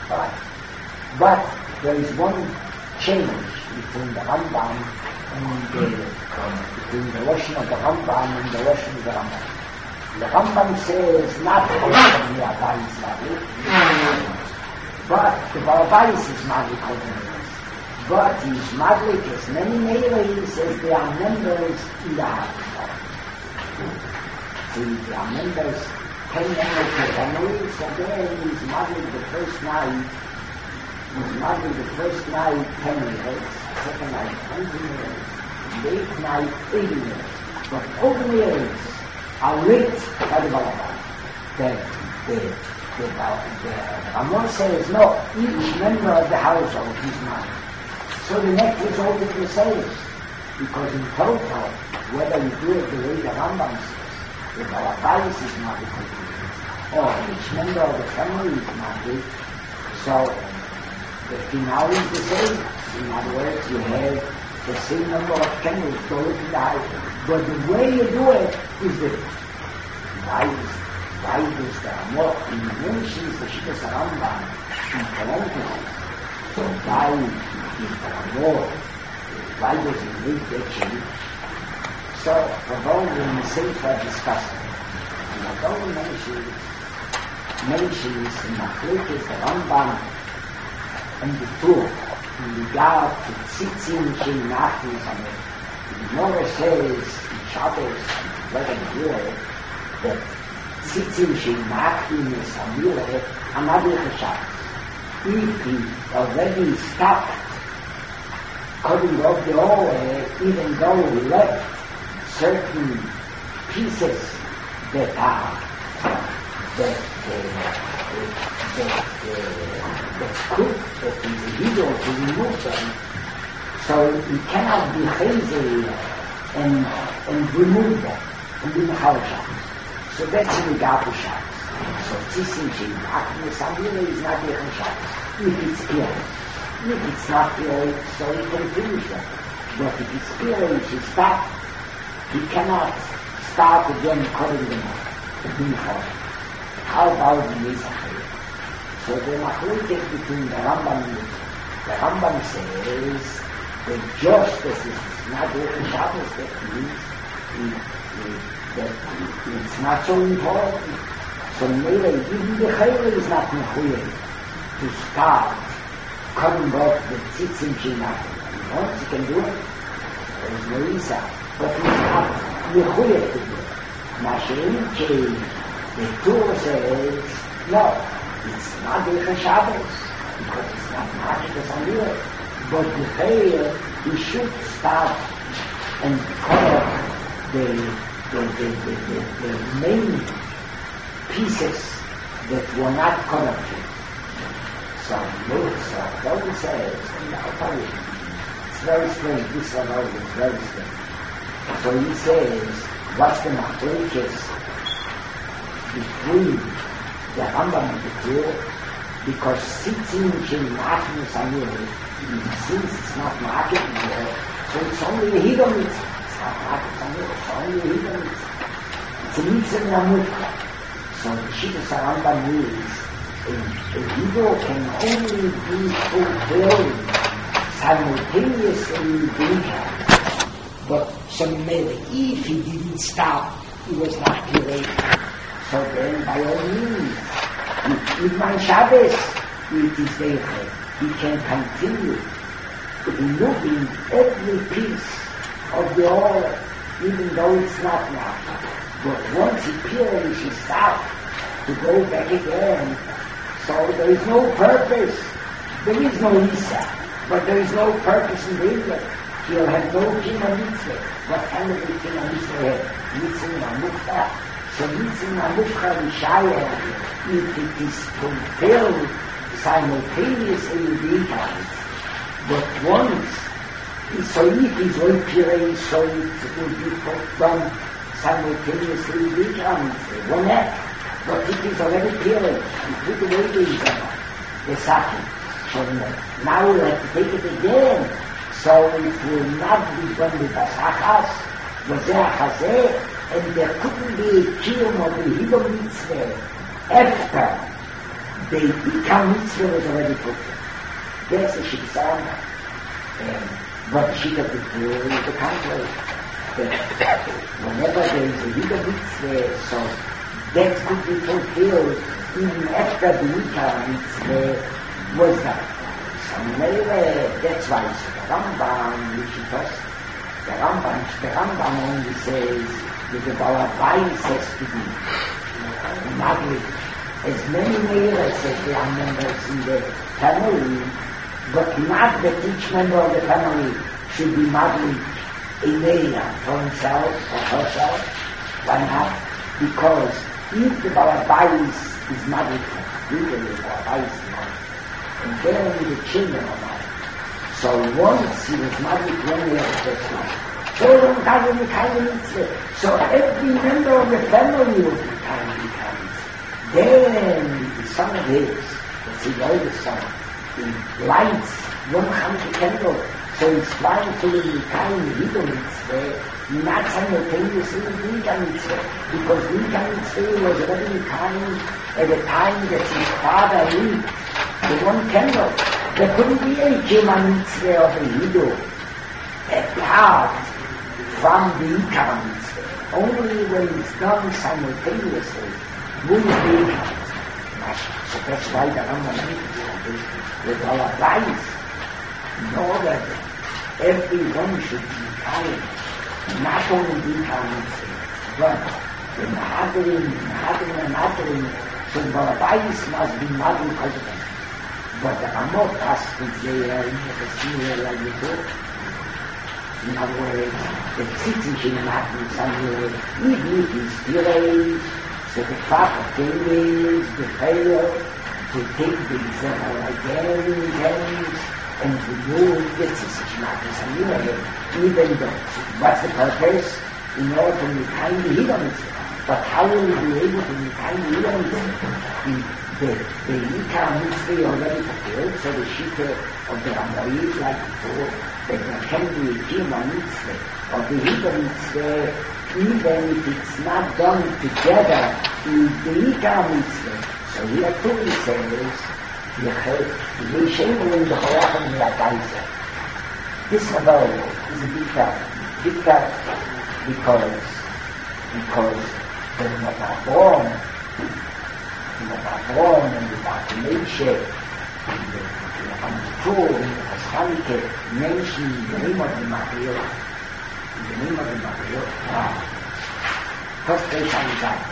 But there is one change between the Rambam and the, between the Lashon of the Rambam and the Lashon of the Rambam. The Rambam says not all of the Abayis Madlik, but the Abayis is Madlik Kodenis. But his Madlik has many Meiris as they are members in the Haftar. See, they are members, ten members of the family, so then he's Madlik the first night, he's Madlik the first night ten Meiris, second night twenty Meiris, the eighth night eighty Meiris. But all the Meiris are lit by the Balabal. The, the, the, the Ramon says, no, each member of the household is mine. So the next result is the same. Because in total, whether you do it the way the Rambam says, the Balabais is not the continuity, or each member of the family is not it, so the finale is the same. In other words, you have the same number of candles going to the house. But the way you do it is different. Why is, why is there more in the mentions the Shittas Rambam in parentheses? So why is there more? Why does it make that change? So, although we in the Sefer discussing, and although we mentions, mentions in the Machlekes the Rambam and the Tur in regard to Tzitzim Shei Nachim Samet, the Gemara says in Shabbos, eleven year, that Tzitzim Shei Nachim Samet are not with the Shabbos. If he already stopped cutting off the oil, even though he left certain pieces that are that uh, that uh, that's good, that is illegal to remove them. So you cannot be hazy and and remove them and be Mechalshach. So that's in the Gabu Shabbos. So Tzitzin Achim Samira is not Yechon Shabbos. If it's pure. If it's not pure, so you can finish them. But if it's pure, if you stop, he cannot start again cutting them off. How about the Yisachir? So the Machlokes between the Rambam and the Rambam says that justice is not Yechon Shabbos, that means that it's not so important. So maybe even the Chayre is not mechuyev to start cutting off the tzitzim shinachim. Once you can do it, there is no Isa, but it's not mechuyev to do it. Mashiach, the Torah says, no, it's not Yechon Shabbos, because it's not Mashiach Samir, but the Chayre, you should start and cut off the The, the, the, the, the main pieces that were not corrupted. So, look, so, don't say, I'll tell you, it's very strange, this one over, it's very strange. So he says, what's the machlokes between the Rambam and the Torah? Because Tzitzin Shinachim Samir, since it's not market here, so it's only a hidden mitzvah. It's only a hidden mitzvah. It's a mitzvah in a mukha. So the Shittas Rambam is a hidden can only be fulfilled simultaneously in Bika. But so maybe if he didn't stop, he was not curated. So then by all means, with my Shabbos, it is there. He can continue removing every piece of the oil, even though it's not now. But once he purifies his stuff to go back again, so there is no purpose. There is no Isa, but there is no purpose in doing it. He'll have no Kima Mitzvah. What kind of a Kima Mitzvah have? Mitzvah Namukha. So Mitzvah Namukha Vishaya, if it is fulfilled simultaneously in the times, but once so if it's very pure, so it will be done simultaneously with one act. But it is already pure, you put away the exam, the sake. So now we'll have to take it again. So it will not be done with the sachas, the zeh and there couldn't be a kiyum of the hidden mitzvah after the ikam mitzvah was already fulfilled. That's the shiksan. But she got the Torah is the contrary. That whenever there is a hidden mitzvah, so that could be fulfilled even after the Ikar mitzvah was done. So maybe that's why so the Rambam, which is us, the Rambam, the Rambam only says that the Balabais has to be madly. As many males as there are members in the family, but not that each member of the family should be madly a male for himself or herself. Why not? Because if the Balabais is madly for legally the Balabais is madly, and then the children are madly. So once he was madly to only have the first one, children have the kind of mitzvah. So every member of the family will be kind of mitzvah. Then the son of his, that's his oldest son, he lights one hundred candle, so he's flying to the Mikhaim Hidden Mitzvah, not simultaneously in Vika Mitzvah, because Vika Mitzvah was already Mikhaim at the time that his father lit the one candle. There couldn't be a Kima Mitzvah of a Hidden apart from the Vika Mitzvah. Only when it's done simultaneously will it be Vika. So that's why the Rambam with all our lives, know that everyone should be kind, not only be kind, but the Mahavirim, Mahavirim and Mahavirim, so the Balabais must be Mahavirim cultivated. But the Ramot has to say, I never see her like before. In other words, the Tzitzin happens under even if it's delayed, so the fact of things, the failure to take the example again and again, and to do the Tzitzin happens anyway, even though. What's the purpose? In order to make kind of heat on it. But how will you be able to make kind of heat on it? The, the Yikar Mitzvah already fulfilled, so the Shita of the Amoyim, like before, that there can be a Kiyama Mitzvah, of the Yikar Mitzvah, even if it's not done together in the Yikar Mitzvah. So here too he says, the Shemel in the Chorach and the Adaiza. This Chabal is a big fact, big fact, because, because they're not born, in the Babylon and the Babylation, in the Amtur, in the Paschalike, mention the name of the Mario, in the name of the Mario. Now, first place I got.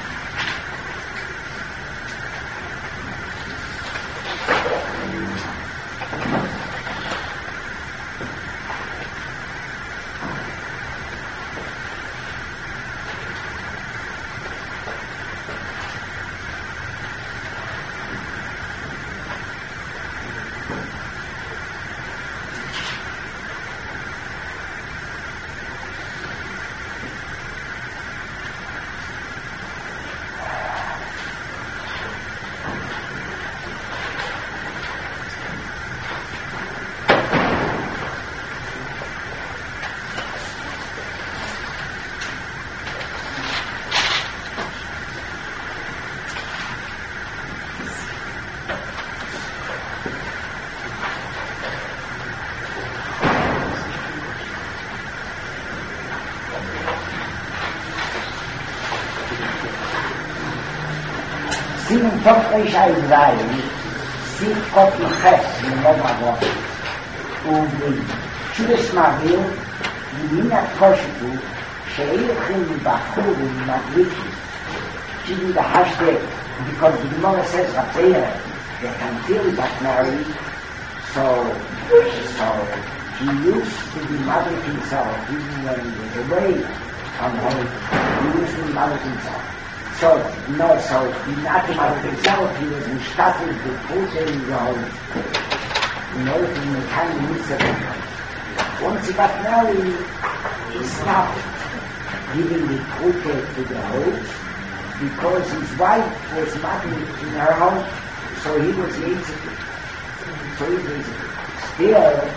Sieben Topfreich Israel, sieben Gott und Chess, in Lomavon. Und die Schules Mavil, die Mina Koshitu, Sheilchim Bachurim Madriki. Sieben the hashtag, because the Gemara says Rapera, they can feel that married, so, so, he used to be married himself, even when he was away from home, he used to be married himself. So, no, so, not about himself, he was instructed to put in the home in order to make kind of use of it. Once he got married, he stopped giving the pulpit to the house because his wife was not in, in her house, so he was lazy. So he was still,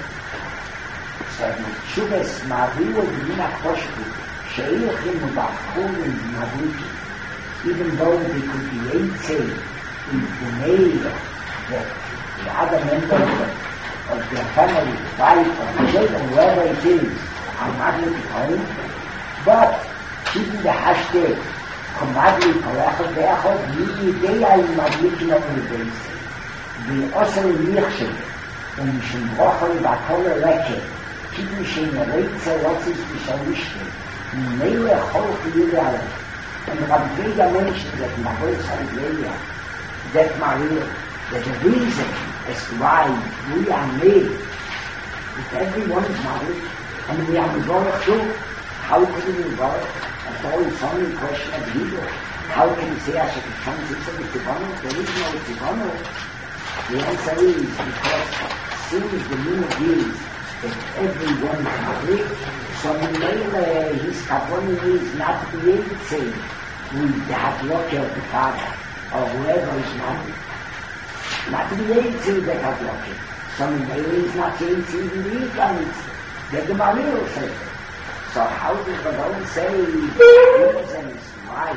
so the Shubes Mavi was in a Koshku, Sheilchim Bachurim Madriki. Even though they could be eighty in the maid that the other members of, of their family, wife or children, whoever it is, are not at home, but keeping the hashtag Komadli Korachot Ve'achot, Yidei in Madlikin of the base. The Osel Mirchel, and Mishim Brochel Vakol Reke, keeping Shem Reitze Rotzis Vishalishke, Mele Chol Yidei. And the Rabbeinu mentioned that in the whole Hallelujah, that Maria, there's a reason as to why we are made. If everyone is married, and we are involved too, how can we involve? That's always only a question of Hebrew. How can you say I should become sister with Tivano? There is no Tivano. The answer is because as soon as the minute is that everyone is married, so in Mele, his Kavoni is not to be able to say, with the Hadloke of the father, or whoever is married, not to be able to say the Hadloke. So in Mele is not able to even read it, that the Maria will say it. So how does the Lord say the reasons why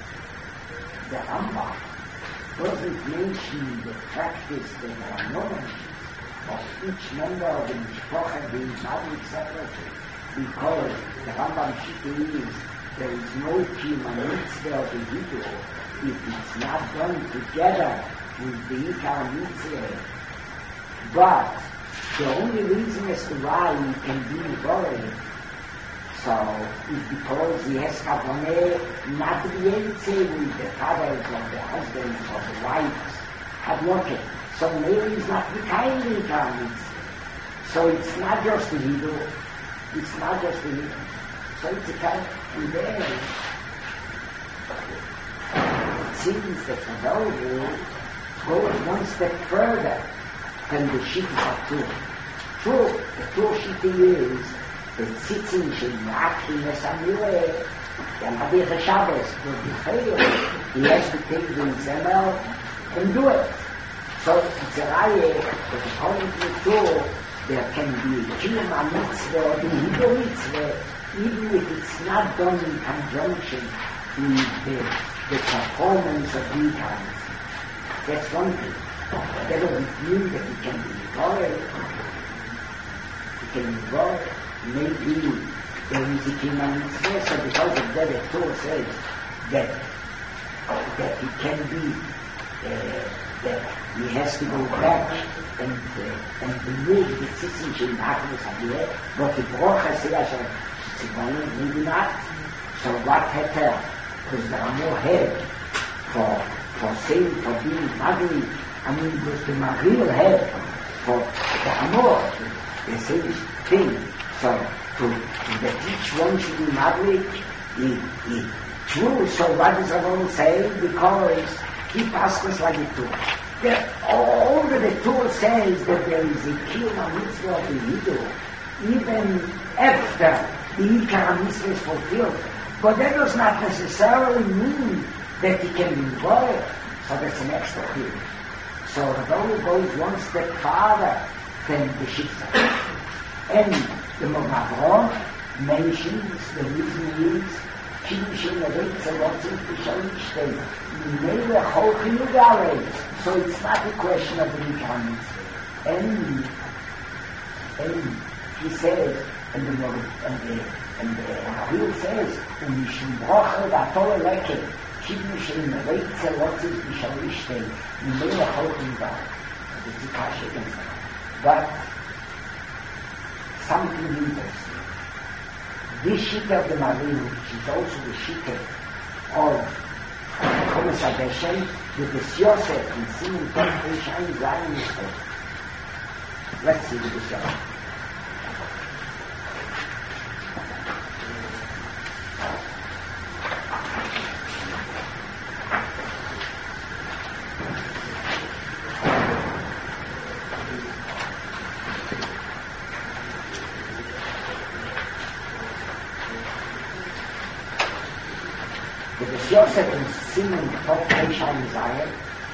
the Rambam doesn't mention the practice that there are no mentions of each member of the Mishpocha being married separately? Because the Rambam Shita is, there is no Kiyama Mitzvah of the Hebrew if it's not done together with the Yikar Mitzvah. But the only reason as to why we can be involved, so, is because he has Kavaneh not to be able to say with the fathers or the husbands or the wives have worked. So Mary is not the kind of Yikar Mitzvah. So it's not just the Hebrew. It's not just the Yidden. So it's a kind of, and then it seems that the Velvet goes one step further than the Shittas of Tur. Tur, the Tur Shitta is the Tzitzin Shenakli Nesamile, the Madich Shabbos, the Bechayel, he has to take the Zemel and do it. So it's a Reihe that according to the Tur, there can be a Kiyum HaMitzvah or the Hiddur Mitzvah, even if it's not done in conjunction with the, the performance of the Ikar. That's one thing. But that doesn't mean that it can be involved. It can be involved. Maybe there is a Kiyum HaMitzvah, so because of that the Torah says that, that it can be, uh, that he has to go back and, uh, and remove the Tzitzin Shenakli Nesamile, but the Brocha says maybe not. So what happened? Because there are no head for for saying, for being Magri. I mean, because the Magri head for the Hamor, the same thing. So to, to teach one should be Magri, he, he, true. So what is Ravon saying? Because he passed us like a tool. There, all that the tool says that there is a Kiyum HaMitzvah of the Yiddur, even after the Ikar HaMitzvah is fulfilled. But that does not necessarily mean that it can be involved. So that's an extra thing. So it only goes one step farther than the Shitza. And the Mavron mentions the reason is Kiddushin Reitzel Otzim B'Shalishtem Mele Chochi Yugalei. So it's not a question of the Ikar HaMitzvah. And, and he says, and the and the and the Maharil says, "Um Mishum Brocha Gatol Leket Kiddushin Reitzel Otzim B'Shalishtem Mele Chochi Yugalei." It's a kasha against that. But something interesting. This Shitta of the Maharil, which is also the Shitta of Chomes HaDeshem, with the Yosef and Simon Tov Reishain Zayin Yisrael. Let's see the Yosef. Yosef and Simon Tov Reishain Zayin.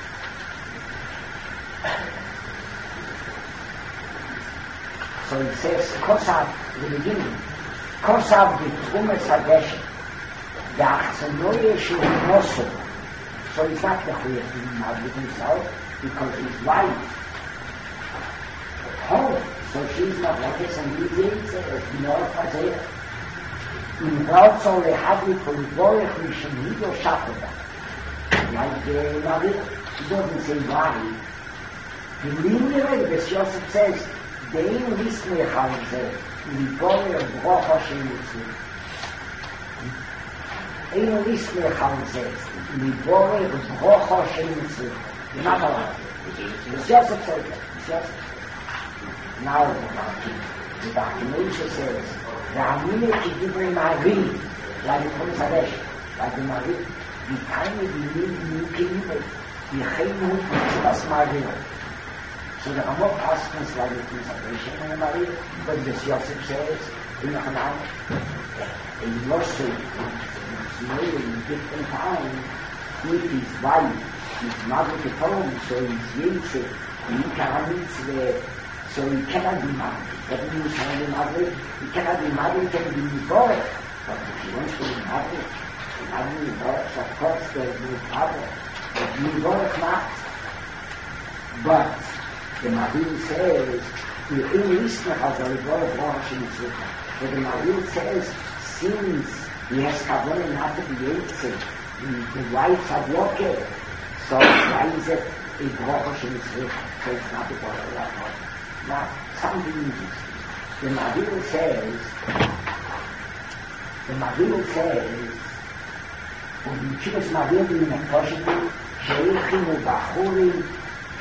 So he says, Kosav, the beginning, Kosav the Trumas HaDeshem, the Achzenoye Shu Nosu. So he's not the Chuyah to be mad with himself, because his wife, home, so she's not like this, and he thinks, you know, Fazeh, in Rautzol Lehadli Polivorech Mishim Hido Shakoda. Like the Maria, she doesn't say why. The Linear, the Yosef says, Dein Lismei Chalzeh, Liborech Brocha Shemitzvah. Ein Lismei Chalzeh, Liborech Brocha Shemitzvah. Not allowed. The Yosef says that. The Yosef. Now the Barkim. The Barkim says, Ramine Kidibri Marie, like the Chomes HaDeshem, like the Marie, the kind of new kingdom, the Chaynu Mitzvahs Marie. So there are more passages like the Chomes HaDeshem and the Marie, but the Yosef says, in Hanan, in Yosef, it's made in different time, with his wife, his mother to home, so he's Yitzhak, the Ikar HaMitzvah, so he cannot be married. That means he cannot be married. He cannot be married, he can be divorced. But if he wants to be married, he cannot be divorced. Of course, there is no problem. But divorced not. But the Maharil says, the Englishman has a divorce washing Mitzvah. But the Maharil says, since he has kavanah not to be Yitzhak, the wives are working, so why is it a divorce Mitzvah? So it's not a divorce. Now, something interesting. The Maharil says, the Maharil says, und die Chivas Maharil in the Poshitim, Sheichim u Bachurim,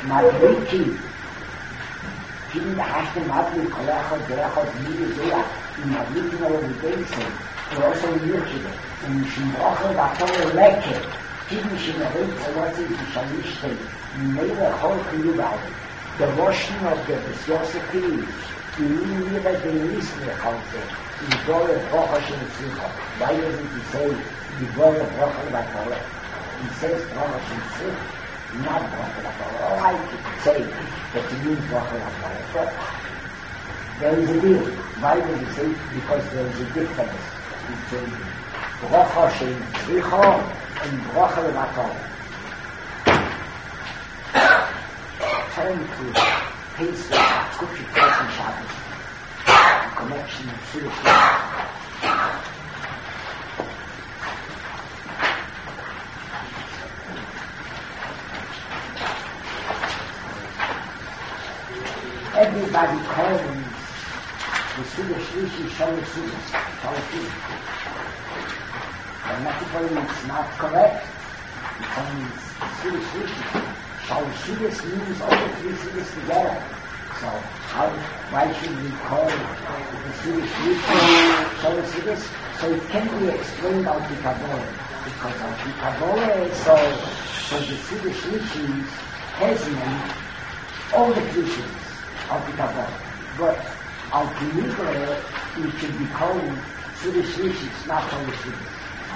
Madrikim, Kinder Hashtem Madri, Kolachot, Derachot, Miri, Zoya, in der Mitte oder die Base, große Wirkige, und ich brauche da volle Lecke, typisch in der Welt, was ich schon nicht stehe, in mehrere Holken überall. Der Waschen of der Josef Krieg, die in ihrer Genießen halte, die Wolle Brocherschen Zücher, weil es die See, die Wolle Brocher bei Tolle, die Sees Brocherschen Zücher, not Brocher bei Tolle, all I can say that the new Brocher by Tolle. There is a deal. Why do you say? Because there is a difference between Brocherschen Zücher and Brocher by Tolle. Turn to Pace Scripture Person Shabbos, a connection to the everybody calls the Suda Shlishi Shalom Suda, Shalom Suda. Grammatically it's not correct. It means Suda Shlishi. Shalom means all the three Sudas together. So how, why should we call the Suda Shlishi Shalom Sudas? So it can be explained out the Kabbalah. Because out the Kabbalah, so, so the Suda Shlishi has named all the three Sudas of the Kabbalah. But out the Nigre, it should be called Suda Shlishi, not all the Sudas.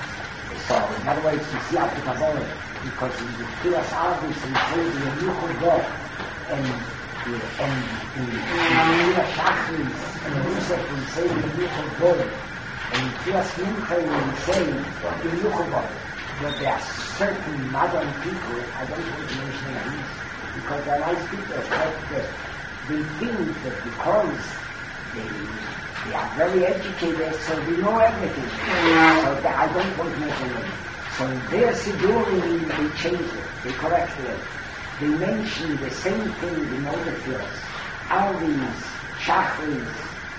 So in other words, you see out the Kabbalah, because in the Pilas Arvis we say the Yuchel God and the and the Pilas Shachris and the Yusef we say the Yuchel God and in Pilas Mincha we say the Yuchel God. But there are certain modern people, I don't want to mention their names, because they're nice people, but they think that because they they are very educated, so they know everything. So that I don't want to mention them. So their Sidurim, they changed it, they corrected it. They mentioned the same thing in all the fields. Alvis, Shachris,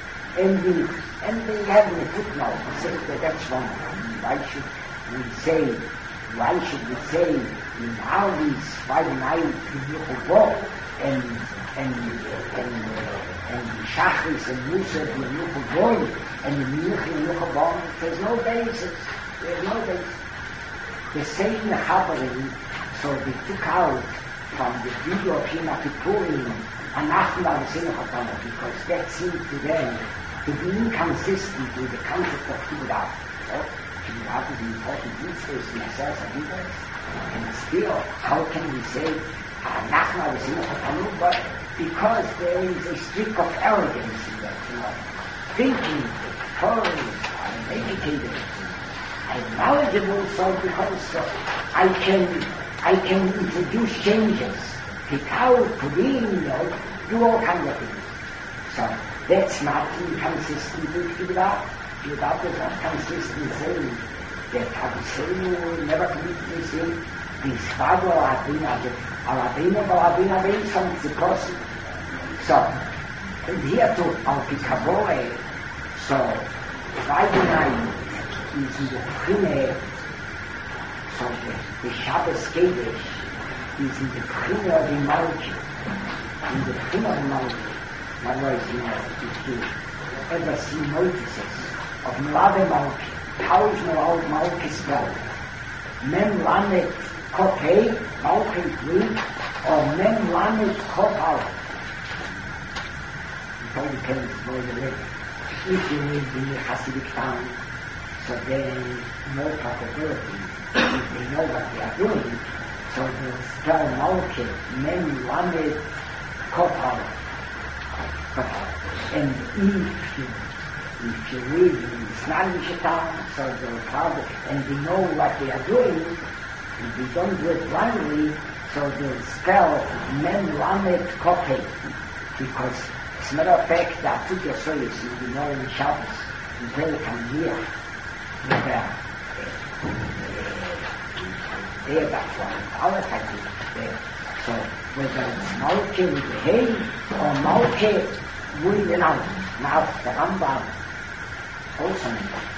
Envich, and they have a footnote that says that that's wrong. Why should we say, why should we say in Alvis, Friday night, in Yuchel and and and and Shachris and Yusef and Yuchel and the Yuchel and Yuchel there's no basis. There's no basis. The same Chabari, so they took out from the video of Yom Kippurim and Achim al-Sinach because that seemed to them to be inconsistent with the concept of Kibbutz. So, Kibbutz is an important mitzvah in itself and others. And still, how can we say Achim al-Sinach, but because there is a streak of arrogance in that, you know, thinking that Torah are educated, I'm knowledgeable, so because uh, I can I can introduce changes, pick out, put in, you know, do all kinds of things. So that's not inconsistent with Kibbutz. Kibbutz is not consistent saying that Abisenu will never commit this sin. This father or Adina, Aladina or Adina Benson is the person. So, and here to Al-Pikabore, so Friday night, is in the Prime, so the, the Shabbos Kedesh is in the Prime of the Malki, in the Prime of the Malki. Otherwise, you know, if you ever see notices of Mlade Malki, how is Mlade Malki spelled? Mem Lamet Kopei, Malki Green, or Mem Lamet Kopal. You probably can explore the way. If you live in the Hasidic town, so then no probability, if they know what they are doing, so they'll spell Malki, Mem Lamed Kopal. And if you, if you live in Snarvisha town, so they'll probably, and they know what they are doing, if they don't do it blindly, so they'll spell Mem Lamed Kopal. Because, as a matter of fact, that took your service, you know in Shabbos, you very come here. There, there, that's why all the time is there. So whether it's Malki with the hay or Malki with the now, now the Rambam also means that.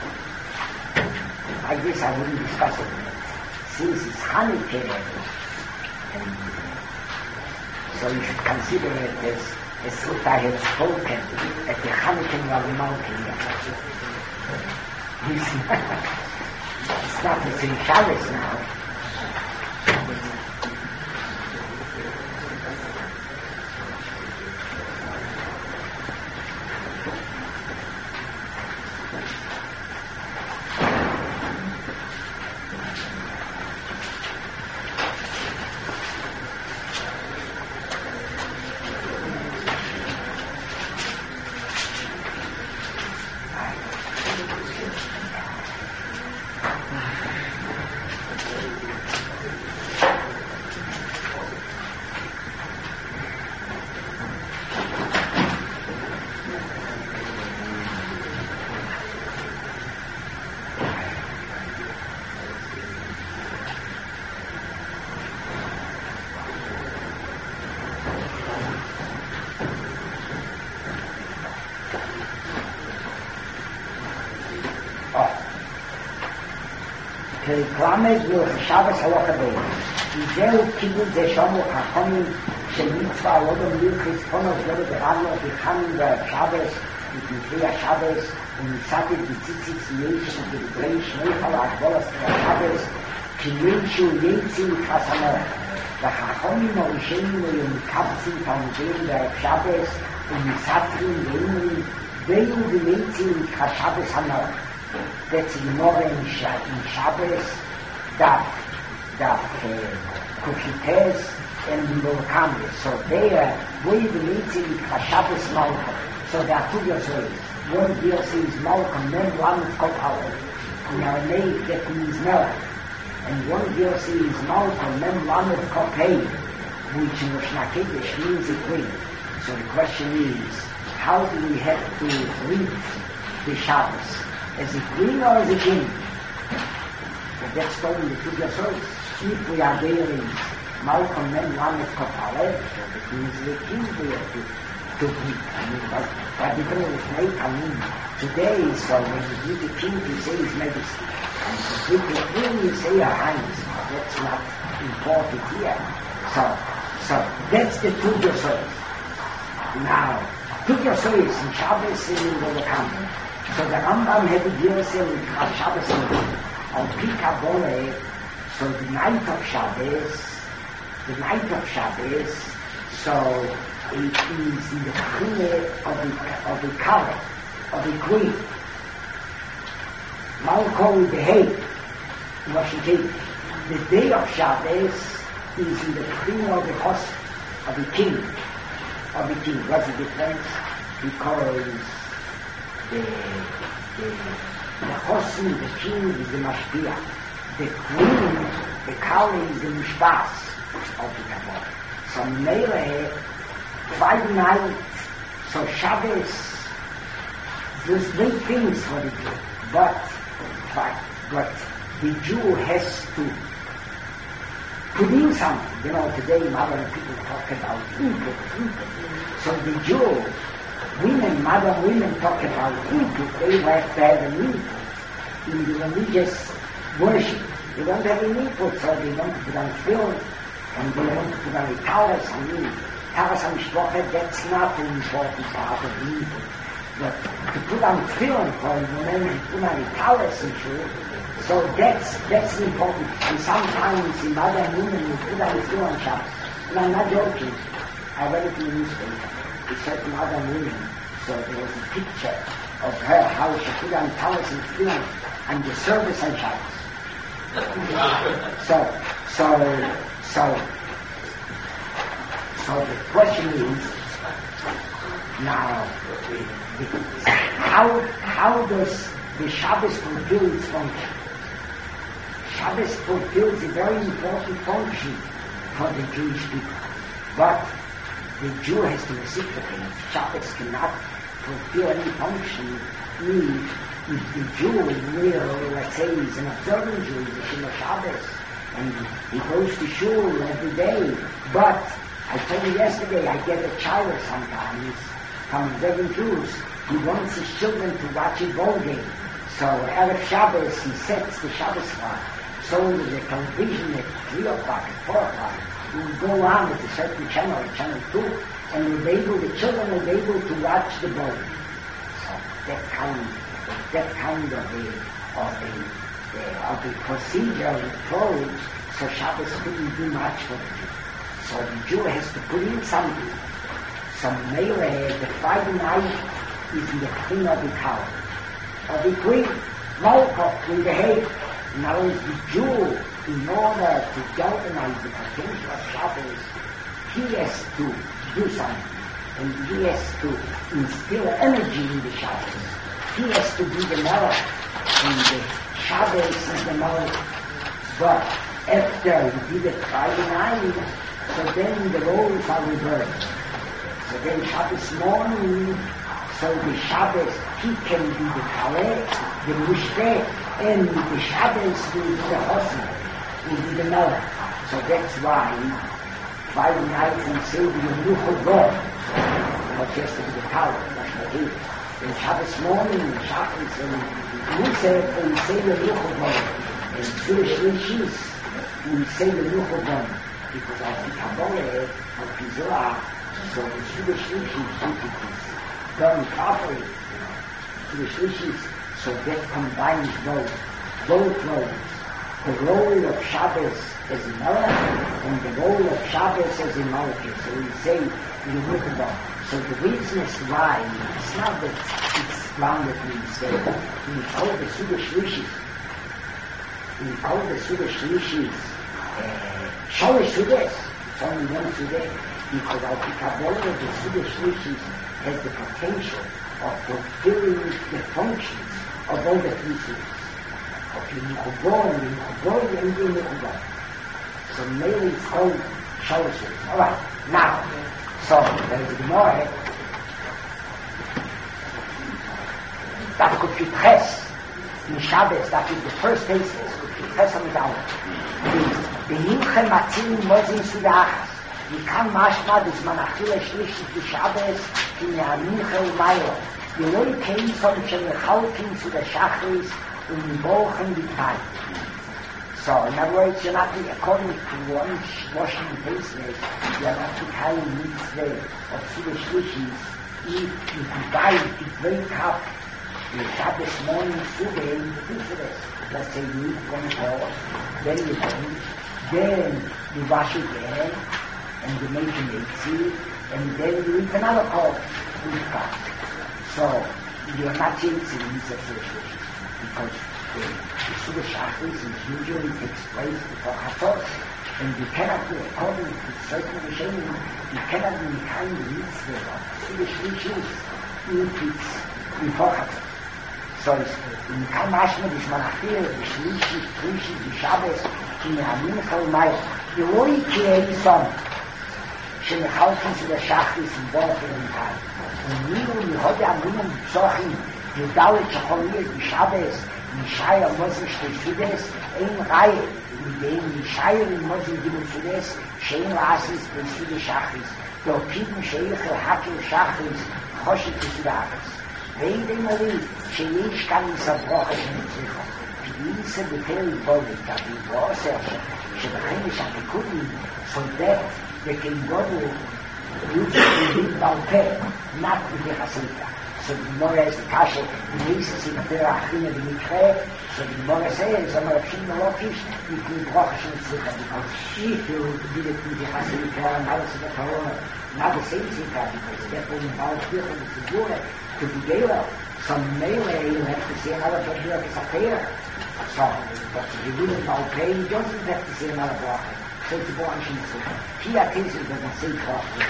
I guess I wouldn't discuss it. Since it's Hanukkah, And so you should consider it as, as if I had spoken at the Hanukkah of the mountain. It's not the same Shabbos now. למד ושבס הלוך הבאים. וזהו קיבול זה שומו חכמים של מצווה על אודם ליחס פונו שלו ברענו וחמים בשבס ותנפי השבס ומצאתי בציציץ יש ובדברי שני חלק בולס השבס כי ישו יצי מתחס המלך וחכמים הראשונים ומקבצים תלמידים בשבס ומצאתרים ואומרים ויהיו ויצי מתחס שבס המלך that's more in Shabbos, that, that uh, Kufites and Volkamis. So there, we believe in Shabbos Malcolm. So there are two Yosef. One Yosef is Malcolm, then one is Kopal. And our name that means Melech. And one Yosef is Malcolm, then one is Kopal, which in Rosh means a queen. So the question is, how do we have to read the Shabbos? As a queen or as a king? And that's told in the two Yosefs. If we are there in Malcolm, then one is Kopal, so the queen is the king there to, to read. I mean, but by the way, it's made, I mean, today, so when you read the king, you say his majesty. And if you read the queen, you say her highness. That's not important here. So, so that's the two Yosefs. Now, two Yosefs in Shabbos and in Volkamis. So the Rambam had the Yosef with Shabbos on Pikabole. So the night of Shabbos, the night of Shabbos, so it is in the queen of the of the color of the queen. Malcolm with the head, Washington. The day of Shabbos is in the queen of the host of the king of the king. What's the difference? Because The, the, the Chosim, the king, is the Mashpia. The queen, the Kali, is the Mishpas of the Kabbalah. So Mele, five nights, so Shabbos, there's great things for the Jew. But, but, but the Jew has to put in something. You know, today modern people talk about input, input. So the Jew, women, modern women talk about input. They have to have an input in the religious worship. They don't have an input, so they want to put on film, and they want to put on a talis. I mean, talis and shlocha, that's not an important part of the input. But to put on film for women and put on a talis and shul, so that's, that's important. And sometimes the modern women will put on a film on Shabbos. And I'm not joking. I read it in the newspaper. With certain other women, so there was a picture of her, how she put on talis and film and the service on Shabbos. so, so, so, so the question is, now, how, how does the Shabbos fulfill its function? Shabbos fulfills a very important function for the Jewish people, but the Jew has to reciprocate. Shabbos cannot fulfill any function if, if the Jew will, let's say, is an observant Jew, he's a Shema Shabbos, and he goes to shul every day. But I told you yesterday, I get a child sometimes from observant Jews. He wants his children to watch a ball game. So Erev Shabbos, he sets the Shabbos clock. So there's a television at three o'clock, at four o'clock. It would go on with a certain channel, channel two, and we'll be able, the children will be able to watch the boat. So that kind, that kind of the, of the, the, of the procedure of the approach, so Shabbos couldn't do much for the Jew. So the Jew has to put in something. Some melee, the Friday night is in the clean of the cow. Of the queen, Malkov in the head. Now is the Jew, in order to galvanize the potential of Shabbos, he has to do something. And he has to instill energy in the Shabbos. He has to be the melech. And the Shabbos is the melech. But after he did it Friday night, so then the roles are reversed. So then Shabbos morning, so the Shabbos, he can be the Kaleh, the Mushpeh, and the Shabbos will be the Hosen, will be the Melech. So that's why Friday night we say the Yeruchot God, not just to be the Kaleh, that's not it. Then Shabbos morning, Shabbos, and we say, we say the Yeruchot God, and Jewish Rishis, we say the Yeruchot God, because of the Kabbalah, of the Zohar, so the Jewish Rishis, is done properly, Jewish Rishis, so that combines both, both roles. The role of Shabbos as a Melech, and the role of Shabbos as a Malachim. So we say, you look at that. So the reason is why, it's not that it's grounded in the state. We call the Jewish Rishis, we call the Jewish Rishis, Sholish Sudes, it's only one Sudes, because of the Kabbalah, the Jewish Rishis has the potential of fulfilling the functions of all the three Sudes. Of the Nechubon, the Nechubon, and the Nechubon. So mainly it's called Sholish Sudes. All right, now, so there's the Gemara. That could be Ches in Shabbos, that is the first basis, could be Ches on the hour. The Hinche Matzin Mozin Sudachas. You can mashma this manachile shlishi to Shabbos in the Hinche Umayro. You know came from Shemechalkin to the Shachris in the Bochen the time. So in other words, you're not according to one washing faces, you're not the kind of mitzvah of Suda Shlishis. If you divide, you break up the Shabbos morning Suda in the difference. Let's say you eat one pot, then you drink, then you wash it again, and you make an eighty, and then you eat another pot with fast. So you're not changing these associations, because the, the Suda Shachris usually takes place before Chatzos, and you cannot do according to certain Rishonim, you cannot be kind of mitzvah of Suda Shlishis if it's before Chatzos. So in Kamashma, this Manachir, the Shlishis, Trishis, the Shabbos, in the Amincha Umayr, the Loi Kirei Son, Shemechalkin to the Shachris in Bochen and Kai. And we will be Hodi Aminim B'Tzochim, the Dalit Shacholiyah, the Shabbos, the Shaya Mozin Shteshudes, Ein Raye, with the Ein Shaya Mozin Gimel Shudes, Shein Lasis, B'Shudes Shachris, the Opidin Sheich El Hakim Shachris, Choshit B'Shudakas. Veide Mori, Sheish Kam Yisabrocha Shemitzricha, Pidinse B'Peri Bodi, Tabi Voser, Shebachim Shapikudim, so that they can go to use it in Balpeh, not with the Hasidra. So the Gemara is the Kasha, the Mises in the Achina the Mikre, so the Gemara says, Amar Pshin Malokish, you can Brocha Shemitzricha, because if you did it with the Hasidra, now it's the Torah, not the same Zika, because that was in Balpeh, and it's a Gure, to be Gela, some melee, you have to say another Bashir of Sapir. So, but if you do it Balpeh, you don't have to say another Brocha. So it's a Brocha Shemitzricha. Here cases doesn't say Brocha.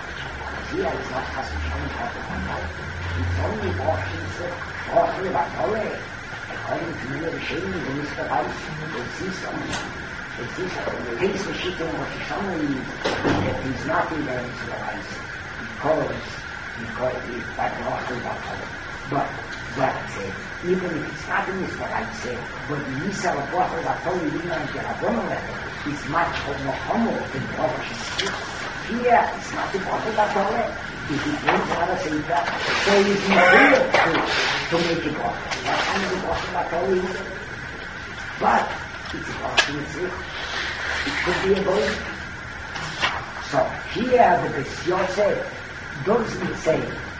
Here is not Chassid Brocha. It's only Brocha Shemitzricha. Brocha Levatole. According to many of the Shemitzricha, the Mister Reis, it is something. It is a case of Shittim of Rosh Hashanah that is not in the Mister Reis. Because because it's like Brocha Levatole. But, but, uh, even if it's not in Mister Reis, uh, but the Mister of Brocha Levatole, even if the Rabbonon letter, is much more humble than Brocha Shemitzricha. Here, it's not the Brocha Levatole. If it brings another Seita, so it's not to, to make it Brocha. What kind of Brocha Levatole is it? But, it's a Brocha Shemitzricha. It could be a boy. So here the Beis Yosef doesn't say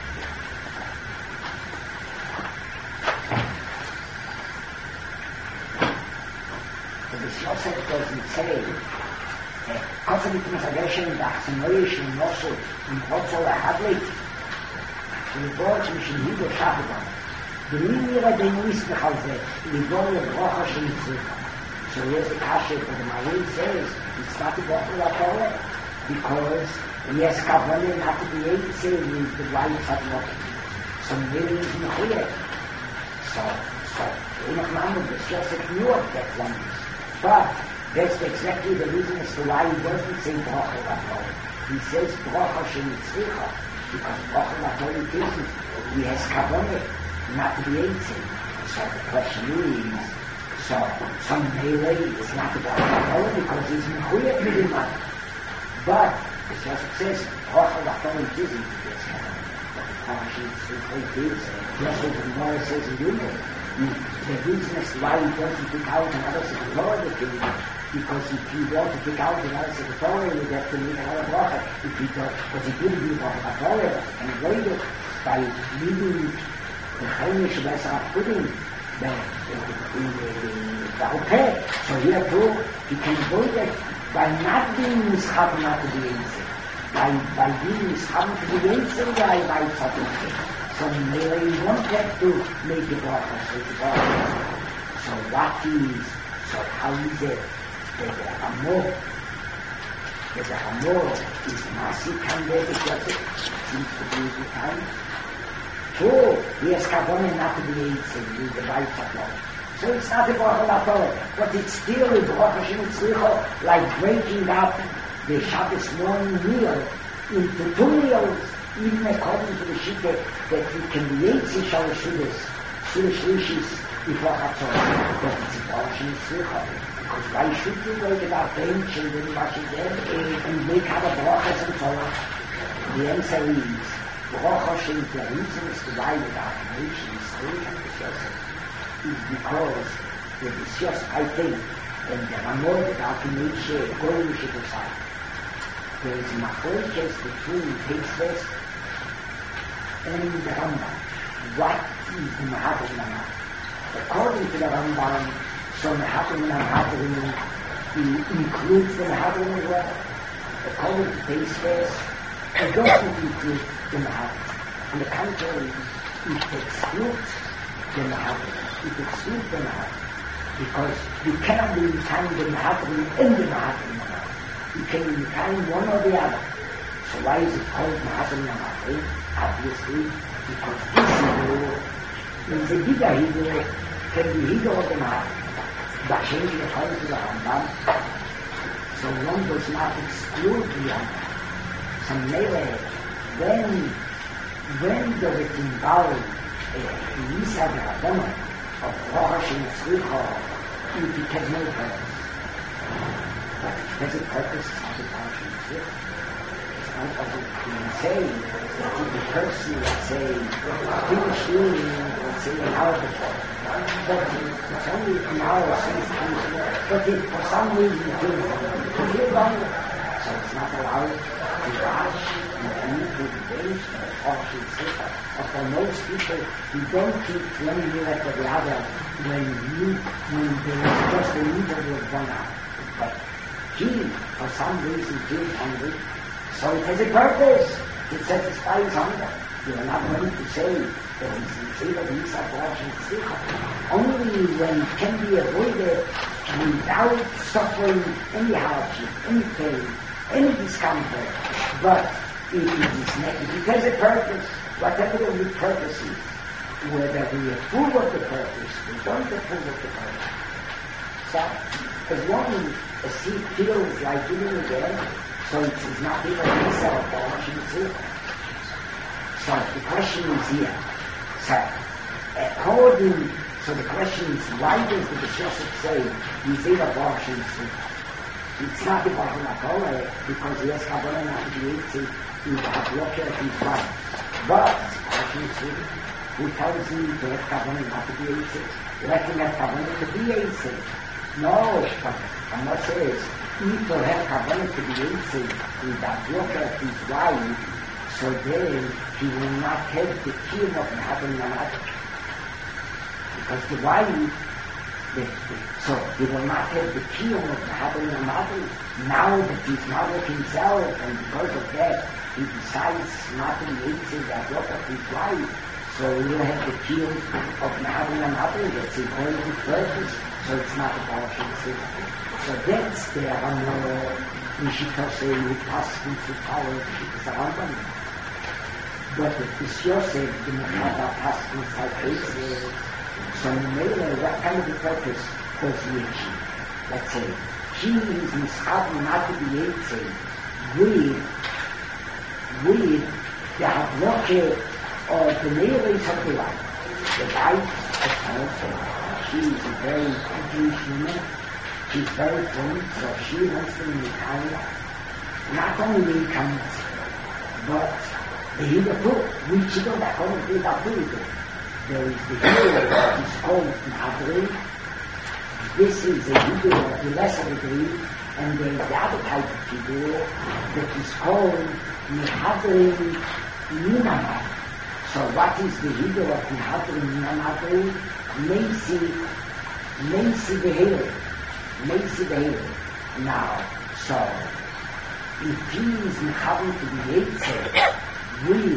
the Beis Yosef doesn't say because of the consideration that the notion and also in what's all I have late in the board which in Hebrew Shabbat the Mimira de Nuisme Chalze in the board of Rocha Shemitzvah. So here's the kasha for the Marin says it's not the bottle of Torah because yes, Kavane not to be able to say with the wife of not some really is in here. So, so, in a man it's just ignored that one. But that's exactly the reason as to why he doesn't say Bracha L'Torah. He says Bracha Shemitzvah because Bracha L'Torah isn't. He has Kavane not to be able to. So the question is, so some melee is not about Torah because he's in Huyat Midimah. But the Shosef says, Bracha L'Torah isn't this kind of but the Torah is quite big. Just as the Gemara says in Yuma, the reason is why he doesn't pick out another Torah the because if you want to pick out another Torah, you have to make another Bracha. If you don't, because he didn't do Bracha Torah and avoid it by leaving the Chaimish Besar Pudding the okay, so here too, he can avoid it by not being mischab not to be easy. By, by being mischab to be easy, by by something. So maybe you don't have to make it bracha, so it's bracha. So what is, so how is it that the Hamor, that the Hamor is Masi Kandeh because it seems to be the time. Two, he has Kavone not to be easy with the right of so it's not a Bracha L'Torah, but it's still a Bracha Shemitzvah, like breaking up the Shabbos morning meal into two meals, even according to the Shittah that you can be eight Shalosh Shudas, Shudas Rishis, before Chatzor. But it's a Bracha Shemitzvah, because why should you break it up ten children, what you get, and make other Brachas and Torah? The answer is, Bracha Shemitzvah, the reason is to why without nation is three and the is because the Beis I think, and the Ramor that Alkimishe, Goyish to say, there is a machlokes between Teisves and the Rambam. What is the Mahatma Nama? According to the Rambam, so Mahatma Nama includes the Mahatma as well. According to Teisves, it doesn't include the Mahatma. On the contrary, it excludes the Mahatma. It excludes the Mahatma. Because you cannot be kind the Mahatma and the Mahatma. You can be kind one or the other. So why is it called Mahatma Mahatma? Obviously, because this Hebrew, in the bigger Hebrew, can be Hebrew of the Mahatma. By changing according to the Rambam, so one does not exclude the other. So maybe, when, when does it involve a Yisa V'Adama, of Rosh and Tzricha, if it has no purpose. But if it has a purpose, it's not a Rosh and Tzricha. It's not as it can say that if the person, let's say, finished doing, let's say, an hour before, but it's only an hour since finished, but if for some reason it didn't, it could live longer. So it's not allowed to wash and eat with the days of Rosh and Tzricha. Or for most people, you don't keep one meal after the other when you, when there is just a interval of one hour. But he, for some reason, feels hungry, so it has a purpose. It satisfies hunger. You are not going to say that it's in favor of Yisrael, Rosh and Tzricha. Only when it can be avoided without suffering any hardship, any pain, any discomfort. But if it is not, if it has a purpose, whatever the purpose is, whether we approve of the purpose, we don't approve of the purpose. So, as long as he feels like doing it again, so it is not even himself or what he is. So the question is here. So, according, so the question is, why does the Beis say, he's in a portion It's not the Baruch Torah, because he has Kabbalah not to be able to have looked at his life. But, who tells you to have Kabbalah not to be able to? Let him have Kabbalah to be able to. No, but Allah says, if you have kavanah to be Yetzer with that daughter of his wife, so then he will not have the kiyum of having an other. Because the wife, the, the, so he will not have the kiyum of having an other. Now that he's not with himself, and because of that, he decides not to be Yetzer that daughter of his wife, so he will have the kiyum of having an other. That's his whole good purpose, so it's not a partial system. So that's the Rambam, Nishitose, who passed into power, Nishitose Rambam. But if it's Yosef, the Mechada passed inside Yetzer, so maybe what kind of a purpose was Yetzer? Let's say, he is Nishad not to be Yetzer with, with the Havloche or the Meirins of the life. The wife of Havloche, she is a very Jewish woman. She's very fluent, so she wants to be kind. Not only kind, but the Hebrew too, which you don't have to do that too. There is the Hebrew that is called Nahadri. This is the Hebrew of the lesser degree, and there is the other type of Hebrew that is called Nahadri Ninamah. So what is the Hebrew of Nahadri Ninamah? Macy, Macy Behavior. Makes it able. Now, so, if he is having to be Yetzer with,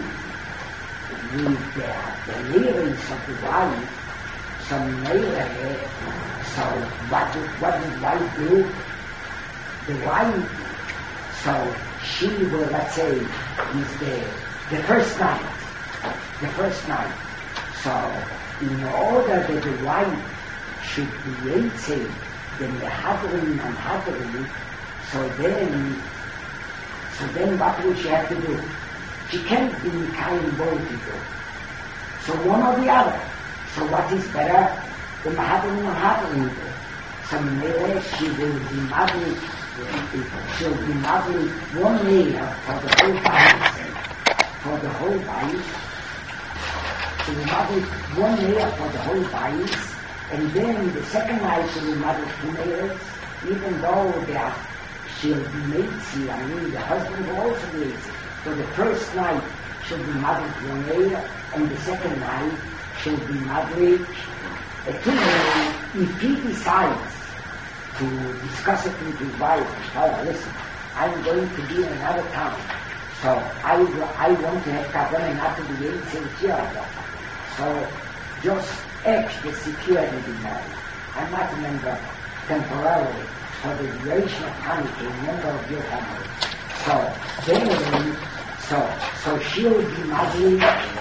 with the, the lyrics of the wife, some Meireh, so what, what does the wife do? The wife, so she will, let's say, is the, the first night, the first night. So, in order that the wife should be Yetzer, then the Hadrin and Hadrin, so then, so then what will she have to do? She can't be kind both people. So one or the other. So what is better? The Hadrin and Hadrin. So maybe she will be married, she'll be married one layer for the whole body, for the whole body. She'll be married one layer for the whole body. And then the second night she'll be married two layers, even though they are, she'll be matey, I mean the husband will also be matey. So the first night she'll be married one layer, and the second night she'll be married a two layer. If he decides to discuss it with his wife and tell her, listen, I'm going to be in another town, so I, I want to have kavanah not to be Yetzer here. So just act the security demand. I'm not a member temporarily for the duration of time to a member of your family. So then, so so she'll be married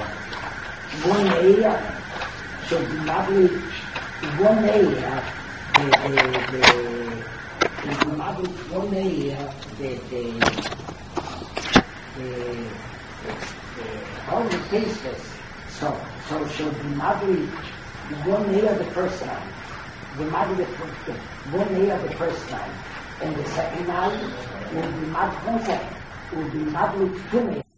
one area. She'll be married one area. The the the she'll be married one area. The the the the all the cases. So so she'll be married. One layer the first night, the mother the first, one layer the first night, and the second night will be married one second, will be married two layers.